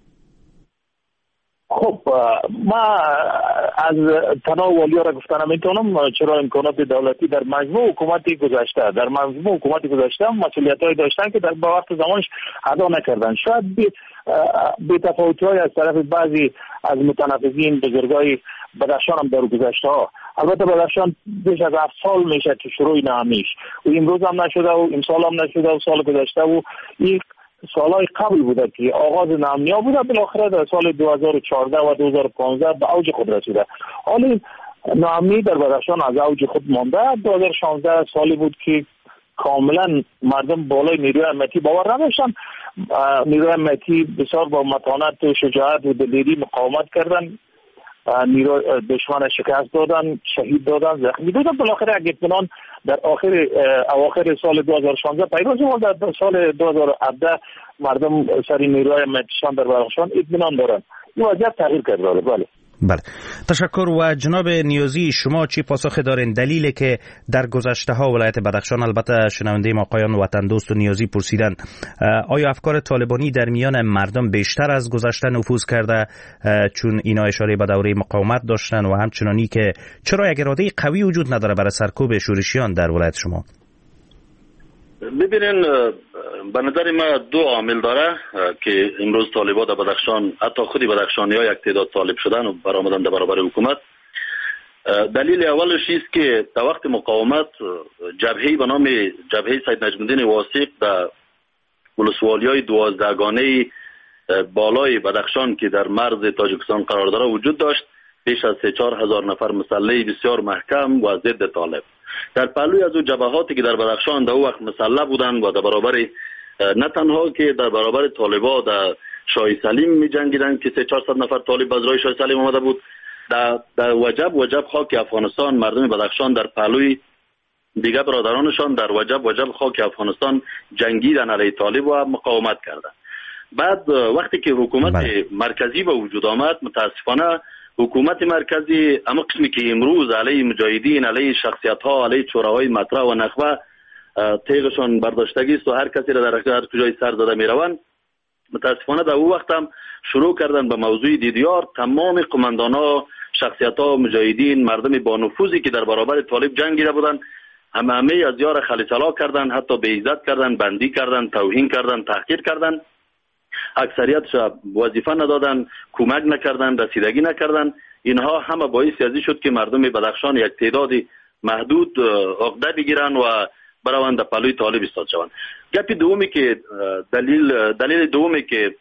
خب ما از تنها والیا را گفتن نمیتونم، چرا امکانات دولتی در مجموع حکومتی گذشته در مجموع حکومتی گذشته مسئولیت‌هایی داشتن که در با وقت زمانش ادا نکردن. شاید بی تفاوت‌های از طرف بعضی از متنفذین بزرگای بدخشان هم در گذشته ها. البته بدخشان بیش از هفت سال میشه که شروع نهمیش و امروز هم نشده و امسال هم نشده و سال گذشته و این سالهای قبل بوده که آغاز نامنیا بوده، بالاخره در سال دو هزار و چهارده و دو هزار و پانزده به اوج خود رسیده. حالی نامنی در بدخشان از اوج خود مانده. دو هزار و شانزده سالی بود که کاملا مردم بالای نیروی امنیتی باور نداشتن. نیروی امنیتی بسیار با متانت و شجاعت و دلیری مقاومت کردن، نیروی دشمن شکست دادن، شهید دادن، زخمی دادن. بالاخره اگه اطمینان در آخر اواخر سال دو هزار و شانزده پیدا شد، در سال دو هزار و هفده مردم سری نیروی امنیتیشان در بدخشان اطمینان دارن. این وضعیت تغییر کرده. بله بله، تشکر. و جناب نیازی، شما چی پاسخ دارین؟ دلیلی که در گذشته ها ولایت بدخشان، البته شنونده ما آقایان وطن دوست و نیازی پرسیدن، آیا افکار طالبانی در میان مردم بیشتر از گذشته نفوذ کرده چون اینا اشاره به دوره مقاومت داشتن و همچنانی که چرا یک اراده قوی وجود نداره برای سرکوب شورشیان در ولایت شما؟ ببینین، به نظر ما دو عامل داره که امروز طالبان در بدخشان، حتی خودی بدخشانی ها یک تعداد طالب شدن و برآمدن در برابر حکومت. دلیل اولش است که در وقت مقاومت جبهه‌ای به نام جبهه سید نجم الدین واثق در ولسوالی های دوازدهگانه بالای بدخشان که در مرز تاجیکستان قرار داره وجود داشت، بیش از سه چهار هزار نفر مسلح بسیار محکم و ضد طالب. در پهلوی از او جبهاتی که در بدخشان در وقت مسلح بودند و در برابر نه تنها که در برابر طالبان در شاه سلیم می جنگیدند که سه چهارصد نفر طالب از راه شاه سلیم آمده بود، در, در وجب وجب خاک افغانستان مردم بدخشان در پهلوی دیگر برادرانشان در وجب وجب خاک افغانستان جنگیدن علیه طالب و مقاومت کردند. بعد وقتی که حکومت بله. مرکزی به وجود آمد، متاسفانه حکومت مرکزی اما قسمی که امروز علیه مجاهدین، علیه شخصیت ها، علیه چورهای مطرح و نخبه تیغشان برداشتگی است و هر کسی را در هر کجای سر داده می روند، متاسفانه در او وقت هم شروع کردن به موضوع دیدیار تمام قماندان ها، شخصیت ها، مجاهدین، مردم با نفوذی که در برابر طالب جنگیده بودند، همه همه از یار خلیصلا کردن، حتی به عزت کردن، بندی کردن، توهین کردن، تحقیر کردن. اکثریتش وظیفه ندادن، کمک نکردن، رسیدگی نکردن. اینها همه باعث ازی شد که مردم بدخشان یک تعداد محدود عقده بگیرن و بروند در پهلوی طالب ایستاد شوند. گپ دومی که دلیل دلیل دومی که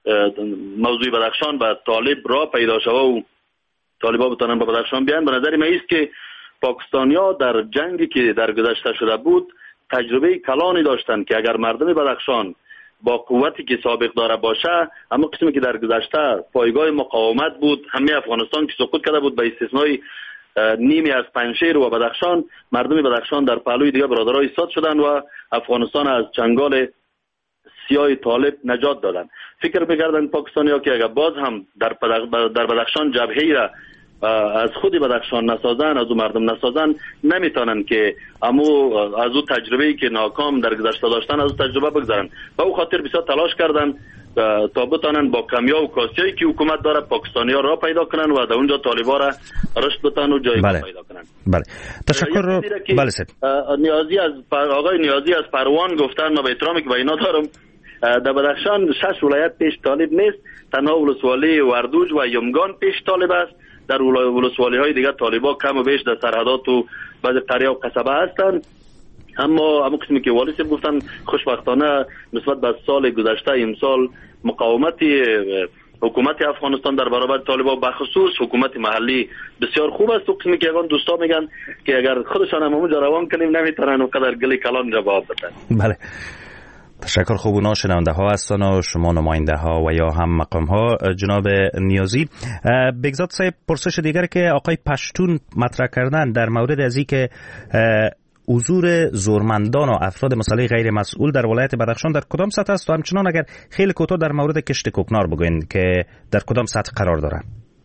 موضوع بدخشان به طالب را پیدا شود و طالبا بتونن به بدخشان بیان، به نظر من است که پاکستانیا در جنگی که در گذشته شده بود تجربه کلانی داشتند که اگر مردم بدخشان با قوتی که سابق داره باشه، اما قسمی که در گذشته پایگاه مقاومت بود، همه افغانستان که سقوط کرده بود به استثنای نیمی از پنجشیر و بدخشان، مردم بدخشان در پهلوی دیگه برادرها ایستاد شدن و افغانستان از چنگال سیاه طالب نجات دادن. فکر می‌کردن پاکستانی‌ها که اگر باز هم در در بدخشان جبهه‌ای را از خودی بدخشان نسازن، از او مردم نسازن، نمیتونن که امو از او تجربه‌ای که ناکام در گذشته داشتن از او تجربه بگذارن. به او خاطر بسیار تلاش کردن تا بتونن با کمیا و کاسیایی که حکومت داره پاکستانی‌ها را پیدا کنن و در اونجا طالبا را رشد بدن و جایگاه بله. پیدا کنن. بله. تشکر. بله سید. نیازی از آقای نیازی از پروان گفتن، ما به احترامی که با اینا دارم، در بدخشان شش ولایت پیش طالب نیست، تنها ولسوالی وردوج و یمگان پیش طالب است. در ولسوالی های دیگر طالبا کم و بیش در سرحدات و بعض قریه و قصبه هستند. اما اما قسمی که والی صاحب گفتن خوشبختانه نسبت به سال گذشته امسال مقاومت حکومت افغانستان در برابر طالبان بخصوص حکومت محلی بسیار خوب است. و قسمی که اگان دوستا میگن که اگر خودشان هم اونجا روان کنیم نمیتونن اونقدر گلی کلان جواب بدن. بله تشکر. خوب اونا شنونده ها هستن و شما نماینده ها و یا هم مقام ها. جناب نیازی، بگزاد صاحب پرسش دیگر که آقای پشتون مطرح کردن در مورد از این که حضور زورمندان و افراد مسئله غیر مسئول در ولایت بدخشان در کدام سطح است و همچنان اگر خیلی کوتاه در مورد کشت کوکنار بگوین که در کدام سطح قرار دارن.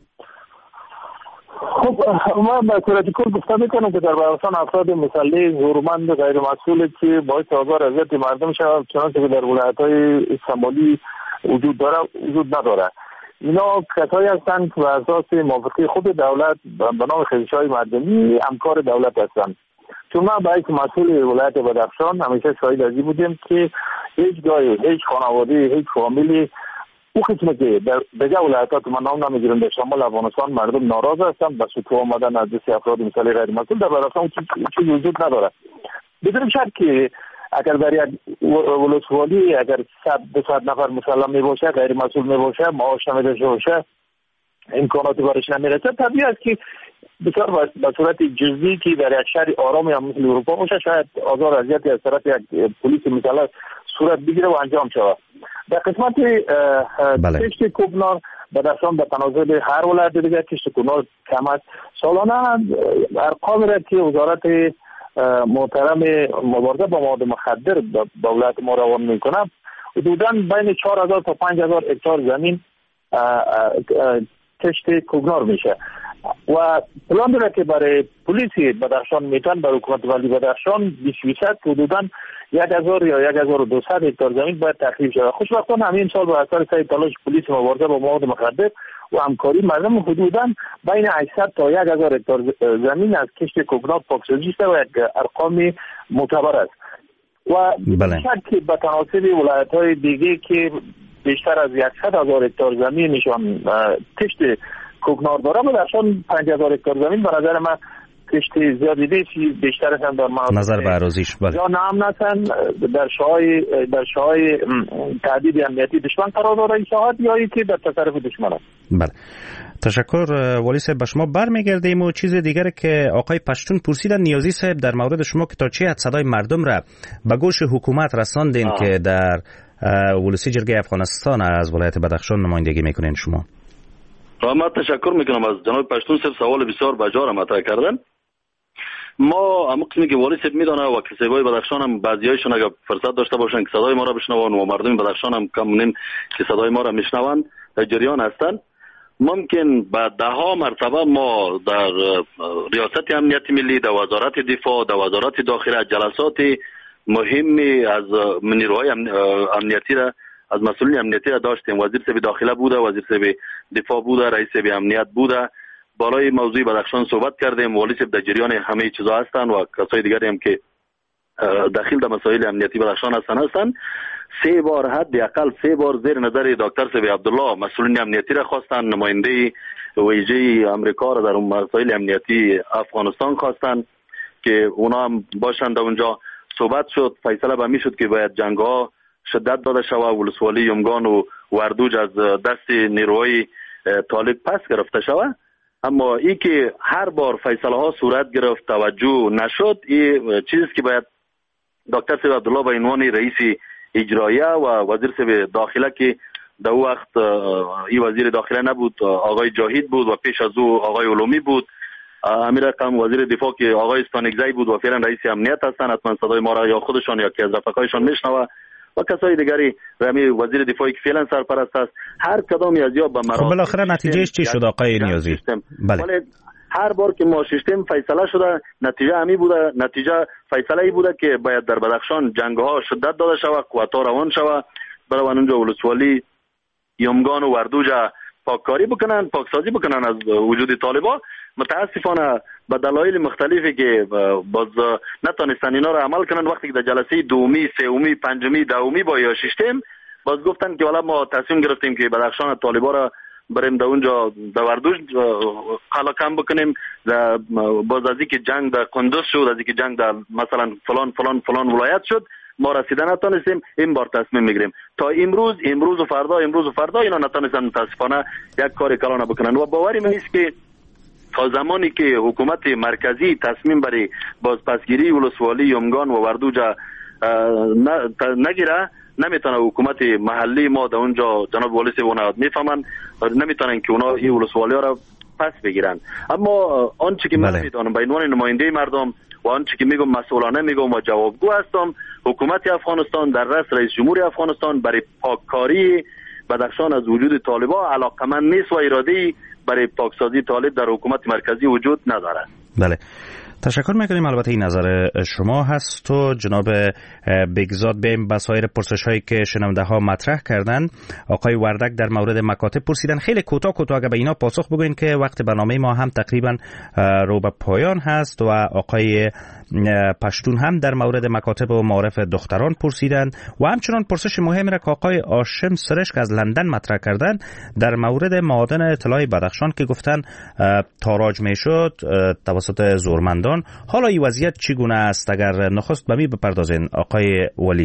خب ما به صورت کل گفته میکنم که در بدخشان افراد مسلح زورمند و غیر مسئول که باعث آزار اذیت مردم شود چنانچه که در ولایت‌های شمالی وجود داره وجود نداره. اینا کسایی هستند که بر اساس موافقه خود دولت به نام خیزش‌های مردمی همکار دولت هستند. چون ما باید مسئول ولایت بدخشان همیشه شاهد ازی بودیم که هیچ گاهی هیچ خانواده هیچ فامیلی او قسمه که در دیگه ولایت‌ها که من نام نمیگیرم در شمال افغانستان مردم ناراض هستند به سطوح آمدن از دست افراد مسئله غیر مسئول در بدخشان چیزی وجود نداره. بدون شک که اگر در یک ولسوالی اگر صد دو صد نفر مسلم می باشه غیر مسئول می باشه معاش نمیده باشه امکاناتی برش نمیرسه طبیعی است که بسیار به صورت جزئی که در یک شهر آرامی هم مثل اروپا باشه شاید آزار اذیتی از طرف یک پلیس مسلح صورت بگیره و انجام شود. در قسمت کشت کوکنار بدخشان به تناسب هر ولایت دیگه کشت کوکنار کم است. سالانه ارقام را که وزارت محترم مبارزه با مواد مخدر به ولایت ما روان میکنه حدوداً بین چهار هزار تا پنج هزار هکتار زمین کشت کوکنار میشه و پلان داره که برای پلیس بدخشان میتن برای حکومت ولی بدخشان بیست فیصد حدوداً یک هزار یا یک هزار و دویست هکتار زمین باید تخریب شود. خوشبختانه همین سال با اثر سعی تلاش پلیس مبارزه با مواد مخدر و همکاری مردم حدوداً بین هشتصد تا یک هزار هکتار زمین از کشت کوکنار پاکسازی شده و یک ارقام معتبر است و بله. شک که به تناسب ولایت‌های دیگه که بیشتر از صد هزار هکتار زمین نشان کشت کوکنار داره بدخشان پنج هزار هکتار زمین به نظر من کشت زیادی دیشی بیشتر هم در مناطق نظر به عراضیش بله. یا نام نسن در شاهای در شاهای تعدید امنیتی دشمن قرار داره این شاهد یا ای که در تصرف دشمن است. بله تشکر والی صاحب. به شما برمیگردیم و چیز دیگر که آقای پشتون پرسیدن نیازی صاحب در مورد شما که تا چه حد صدای مردم را به گوش حکومت رساندین آه. که در ولسی جرگه افغانستان از ولایت بدخشان نمایندگی میکنین شما. من تشکر میکنم از جناب پشتون صاحب سوال بسیار بجا مطرح کردن. ما اما قسمی که والی صاحب میدانه و کسیبای بدخشان هم بعضیایشون اگر فرصت داشته باشن که صدای ما را بشنوان و مردم بدخشان هم کم نیم که صدای ما را میشنوان در جریان هستن. ممکن بعد ده ها مرتبه ما در ریاست امنیت ملی، در وزارت دفاع، در وزارت داخله جلسات مهمی از نیروهای امنیتی را از مسئولین امنیتی را داشتیم. وزیر صاحب داخله بوده، وزیر صاحب دفاع بوده، رئیس صاحب امنیت بوده. بالای موضوع بدخشان صحبت کردیم. والی صاحب در جریان همه چیزا هستن و کسای دیگری هم که داخل در مسائل امنیتی بدخشان هستن هستن. سه بار حداقل سه بار زیر نظر دکتر صاحب عبدالله مسئولین امنیتی را خواستن، نماینده ویژه امریکا را در مسائل امنیتی افغانستان خواستن که اونا هم باشند. اونجا صحبت شد، فیصله به می شد که باید جنگ ها شدت داده شود، ولسوالی یمگان و وردوج از دست نیروهای طالب پس گرفته شود. اما ای که هر بار فیصله ها صورت گرفت توجه نشد، این چیزی که باید دکتر صاحب عبدالله به عنوان رئیس اجرایه و وزیر صاحب داخله که در وقت این وزیر داخله نبود، آقای جاهید بود و پیش از او آقای علومی بود، امیر رقم وزیر دفاع که آقای استانگزی بود و فعلا رئیس امنیت هستن. حتما صدای ما را یا خودشان یا که از رفقایشان میشنوه و کسای دیگری رمی وزیر دفاعی که فعلا سرپرست است. هر کدامی از یا به مراتب خب بالاخره نتیجهش چی شد آقای نیازی؟ بله. ولی هر بار که ما سیستم فیصله شده نتیجه همی بوده، نتیجه فیصله ای بوده که باید در بدخشان جنگ ها شدت داده شود، قوتا روان شود، برای اونجا ولسوالی یمگان و وردوج پاککاری بکنن، پاکسازی بکنن از وجود طالبا. متاسفانه به دلایل مختلفی که باز نتونستن اینا رو عمل کنن. وقتی که در جلسه دومی، سومی، پنجمی، دهمی با یا ششم باز گفتن که والا ما تصمیم گرفتیم که بدخشان طالبا را بریم در اونجا در وردوش قلاکم بکنیم. باز از اینکه جنگ در قندوز شد، از اینکه جنگ در مثلا فلان فلان فلان ولایت شد، ما رسیدن نتونستیم. این بار تصمیم میگیریم تا امروز امروز و فردا امروز و فردا اینا نتونستن متاسفانه یک کار کلان بکنن. و باوری من است که تا زمانی که حکومت مرکزی تصمیم برای بازپسگیری ولسوالی یمگان و وردوجا نگیره، نمیتونه حکومت محلی ما در اونجا جناب والی صاحب میفهمن نمیتونن که اونا این ولسوالی ها را پس بگیرن. اما آنچه که من میدانم به عنوان نماینده مردم و آنچه که میگم مسئولانه میگم و جوابگو هستم، حکومت افغانستان در رأس رئیس جمهور افغانستان برای پاککاری بدخشان از وجود طالبان علاقمند نیست و اراده برای پاکسازی طالب در حکومت مرکزی وجود ندارد. بله، تشکر میکنیم. البته این نظر شما هست و جناب بگزاد بریم به سایر پرسش هایی که شنونده ها مطرح کردن. آقای وردک در مورد مکاتب پرسیدن. خیلی کوتاه کوتاه اگه به اینا پاسخ بگوین که وقت برنامه ما هم تقریبا رو به پایان هست. و آقای پشتون هم در مورد مکاتب و معارف دختران پرسیدن و همچنان پرسش مهمی را که آقای آشم سرشک از لندن مطرح کردن در مورد معادن طلای بدخشان که گفتن تاراج میشد توسط زورمندان. حالا این وضعیت چگونه است؟ اگر نخست به می بپردازین آقای ولی.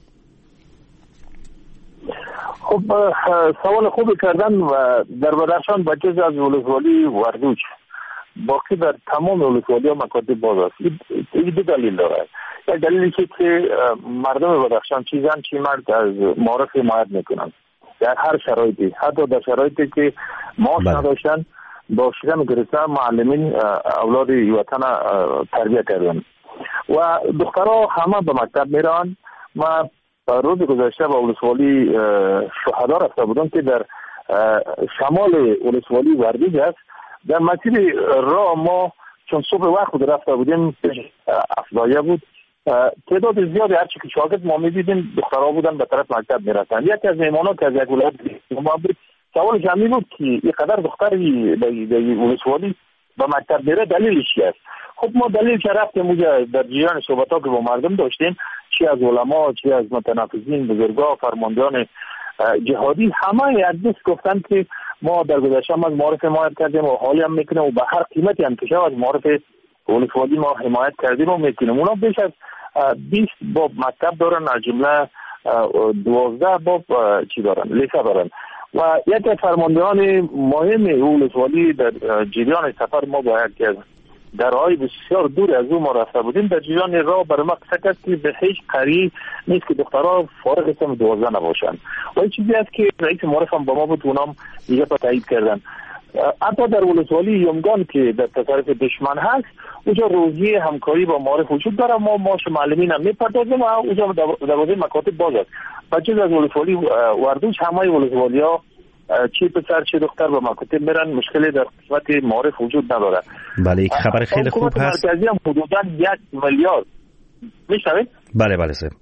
خب سوال خوبی کردن. و در بدخشان بجز از ولسوالی وردوج باقی در تمام ولسوالی ها مکاتب باز است. این دو دلیل داره. یک دلیلی که که مردم بدخشان چیزن چی مرد از معارف حمایت میکنن در هر شرایطی، حتی در شرایطی که معاش نداشتن با شکم گرفتن معلمین اولاد وطن تربیت کردن و دخترها همه به مکتب میرن. ما روز گذشته با ولسوالی شهدا رفته بودم که در شمال ولسوالی وردوج است. در مسیر راه ما چون صبح وقت رفته بودیم افضایه بود، تعداد زیادی هرچی که شاگرد ما میدیدیم دخترها بودن به طرف مکتب میرفتن. یکی از مهمانا که از یک ولایت ما بود سوال جمعی بود که این قدر دختری در ولسوالی به مکتب میره دلیلش چی است؟ خب ما دلیل که رفتیم اونجا در جریان صحبت ها که با مردم داشتیم، چی از علما چی از متنفذین بزرگا فرماندهان جهادی، همه یک دست گفتن که ما در گذشته از معارف حمایت کردیم و حالی هم میکنیم و به هر قیمتی هم که از معارف ولسوالی ما حمایت کردیم و میکنیم. اونا بیش از بیست باب مکتب دارن، از جمله دوازده باب چی دارن لیسه دارن. و یک از فرماندهان مهم ولسوالی در جریان سفر ما با یک درهای بسیار دور از او ما رفته بودیم، در جریان راه برای ما قصه کرد که به هیچ قریه نیست که دخترها فارغ اسم دوازده نباشن. و این چیزی است که رئیس معارف هم با ما بود، اونام دیگه پا تایید کردن. حتی در ولسوالی یمگان که در تصرف دشمن هست اونجا روحیه همکاری با معارف وجود داره. ما ماش معلمین هم میپردازیم و اونجا دروازه مکاتب باز است. بجز از ولسوالی وردوج همه ولسوالی ها چی پسر چی دختر با مکاتب میرن، مشکلی در قسمت معارف وجود نداره. بله، یک خبر خیلی خوب هست. حکومت مرکزی هم حدوداً یک میلیارد میشنوید؟ بله بله سر.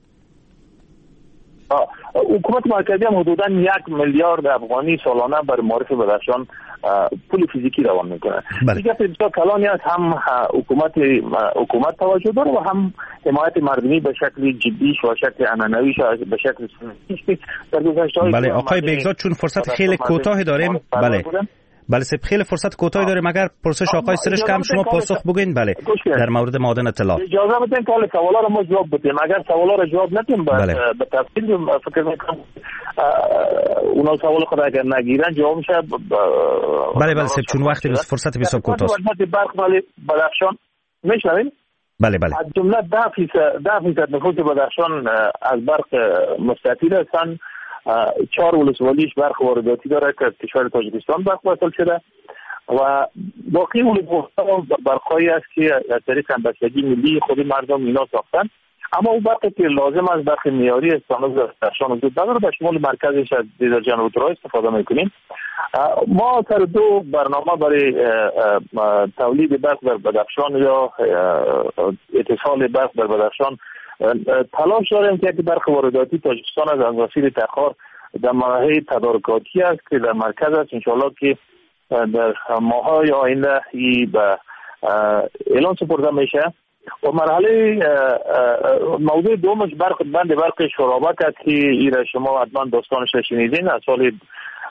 حکومت مرکزی هم حدوداً یک میلیارد افغانی سالانه بر معارف بدخشان پول فیزیکی روان میکنه. دیگه بسیار کلانی است، هم حکومت حکومت توجه داره و هم حمایت مردمی به شکل جدیش و شکل عنعنویش به شکل سنتیش در گذشته. بله آقای بگزاد، چون فرصت خیلی کوتاهی داریم، بله بله سب خیلی فرصت کوتاهی داره، مگر پرسش آقای سرش کم شما پاسخ بگین. بله در مورد معادن طلا اجازه بدین که سوالا رو ما جواب بدیم. اگر سوالا رو جواب ندیم بله. به تفصیل فکر میکنم اونا سوال خود اگر نگیرن جواب میشه. بله بله سب چون وقتی بس فرصت بسیار کوتاه است. برق ولی بدخشان میشنوین؟ بله بله. از جمله ده فیصد ده فیصد نفوس بدخشان از برق مستفید هستند. چهار ولسوالیش برق وارداتی داره که از کشور تاجیکستان برق وصل شده و باقی ولسوالی‌ها برقایی است که از طریق همبستگی ملی خود مردم اینا ساختن. اما اون برقی که لازم از برق معیاری است هنوز در بدخشان وجود نداره. به شمول مرکزش از دیزل جنراتورها استفاده میکنیم. ما سر دو برنامه برای تولید برق در بدخشان یا اتصال برق در بدخشان تلاش داریم که برق وارداتی تاجیکستان از مسیر تخار در مرحله تدارکاتی است که در مرکز است. انشاءالله که در ماهای آینده ای به اعلان سپرده میشه. و مرحله موضوع دومش برق بند برق شرابک است که ایره شما حتما داستانش شنیدین. از سال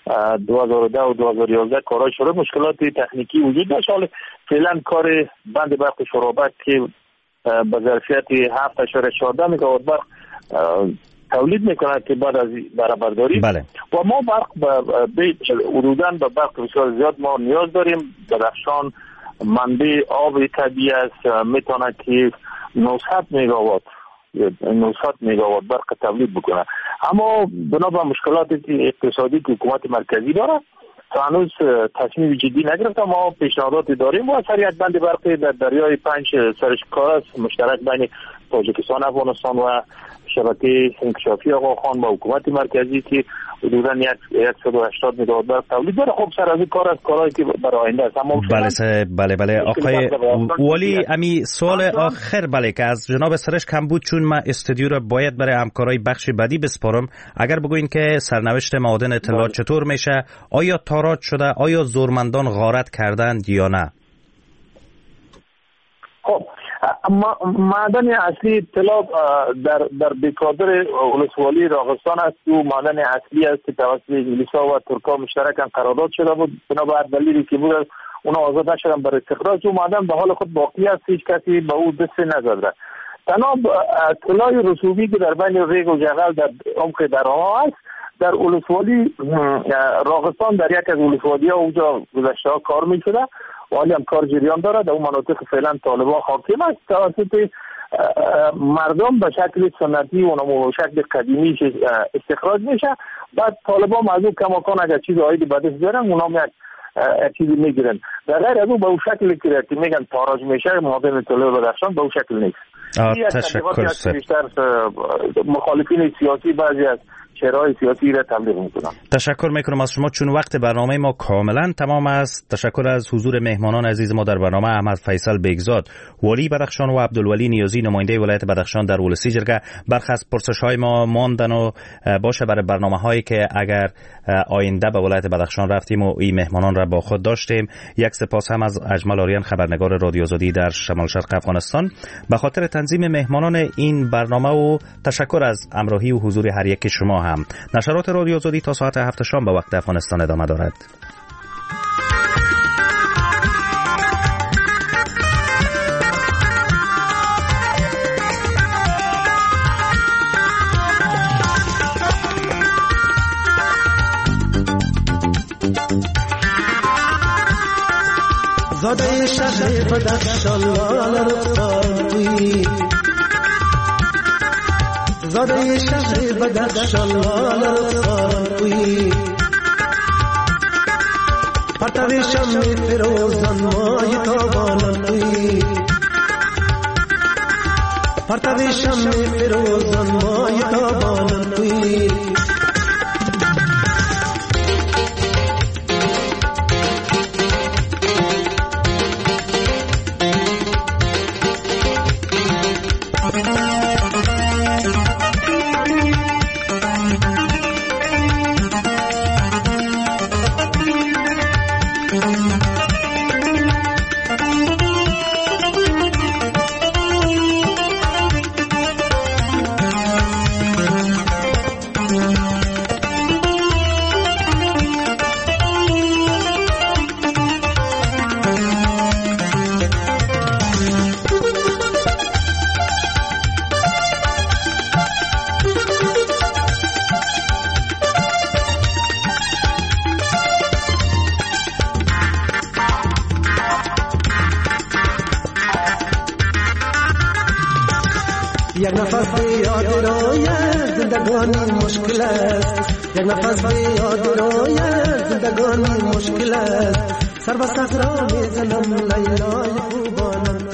دو هزار و ده و دو هزار و یازده کارهای شروع مشکلات تکنیکی وجود داشت. حالا فعلا کار بند برق شورابک که به ظرفیت هفت اشاره چهارده مگاوات برق تولید میکنه که بعد از برآورداری بله. و ما برق به حدوداً به برق بسیار زیاد ما نیاز داریم. بدخشان منبع آب طبیعی است، میتونه که نهصد مگاوات نهصد مگاوات برق تولید بکنه، اما بنا به مشکلاتی که اقتصادی که حکومت مرکزی داره تا هنوز تصمیم جدی نگرفته. ما پیشنهاداتی داریم و سر یک بند برقی در دریای پنج سرش کار است مشترک بین تاجیکستان، افغانستان و شبکه انکشافی آقا خان با حکومت مرکزی که حدوداً صد و هشتاد مگاوات برق تولید داره. خب سر از این کار است، کارهایی که برای آینده است. اما بله بله بله آقای ولی امی سوال آخر بله که از جناب سرش کم بود، چون ما استودیو را باید برای همکارای بخش بعدی بسپارم. اگر بگوین که سرنوشت معادن اطلاعات چطور میشه، آیا تاراج شده، آیا زورمندان غارت کردند یا نه؟ خب معدن اصلی اطلاع در در بیکادر ولسوالی راغستان است و معدن اصلی است که توسط انگلیس‌ها و ترک‌ها مشترکاً قرارداد شده بود. بنابر دلیلی که بود اونا آزاد نشدن برای استخراج. و معدن به حال خود باقی است، هیچ کسی به او دست نزده. تنها اطلاع رسوبی که در بین ریگ و جغل در عمق درها است، در ولسوالی راغستان در یک از ولسوالی‌ها اونجا گذشته‌ها کار می‌شده و حالی هم کار جریان داره. در اون مناطق فعلا طالبان حاکم است. توسط مردم به شکل سنتی و نمو شکل قدیمی استخراج میشه. بعد طالبان از اون کماکان اگر چیز عایدی به دست بیارن اونا هم یک چیزی میگیرن. در غیر از اون به اون شکلی که میگن تاراج میشه معادن طلوع بدخشان به اون شکل نیست. تشکر سر. مخالفین سیاسی بعضی از چهرهای سیاسی را تبلیغ میکنم. تشکر میکنم از شما، چون وقت برنامه ما کاملا تمام است. تشکر از حضور مهمانان عزیز ما در برنامه، احمد فیصل بیگزاد والی بدخشان و عبدالولی نیازی نماینده ولایت بدخشان در ولسی جرگه. برخی از پرسش‌های ما ماندن و باشه برای برنامه‌هایی که اگر آینده به ولایت بدخشان رفتیم و این مهمانان را با خود داشتیم. یک سپاس هم از اجمل آریان خبرنگار رادیو آزادی در شمال شرق افغانستان به خاطر تنظیم مهمانان این برنامه و تشکر از همراهی و حضور هر یک شما هم. نشرات رادیو آزادی تا ساعت هفت شام به وقت افغانستان ادامه دارد. زاده شهر بدخشان لال رفتاری، زاده شهر بدخشان لال رفتاری، پرتو شمع فروزان مای تابانوی، پرتو شمع فروزان مای تابانوی. یک نفس به یاد رویت زندگانی مشکل است، یک نفس به یاد رویت زندگانی مشکل است. سر به صحرا میزنم لیلای خوبانم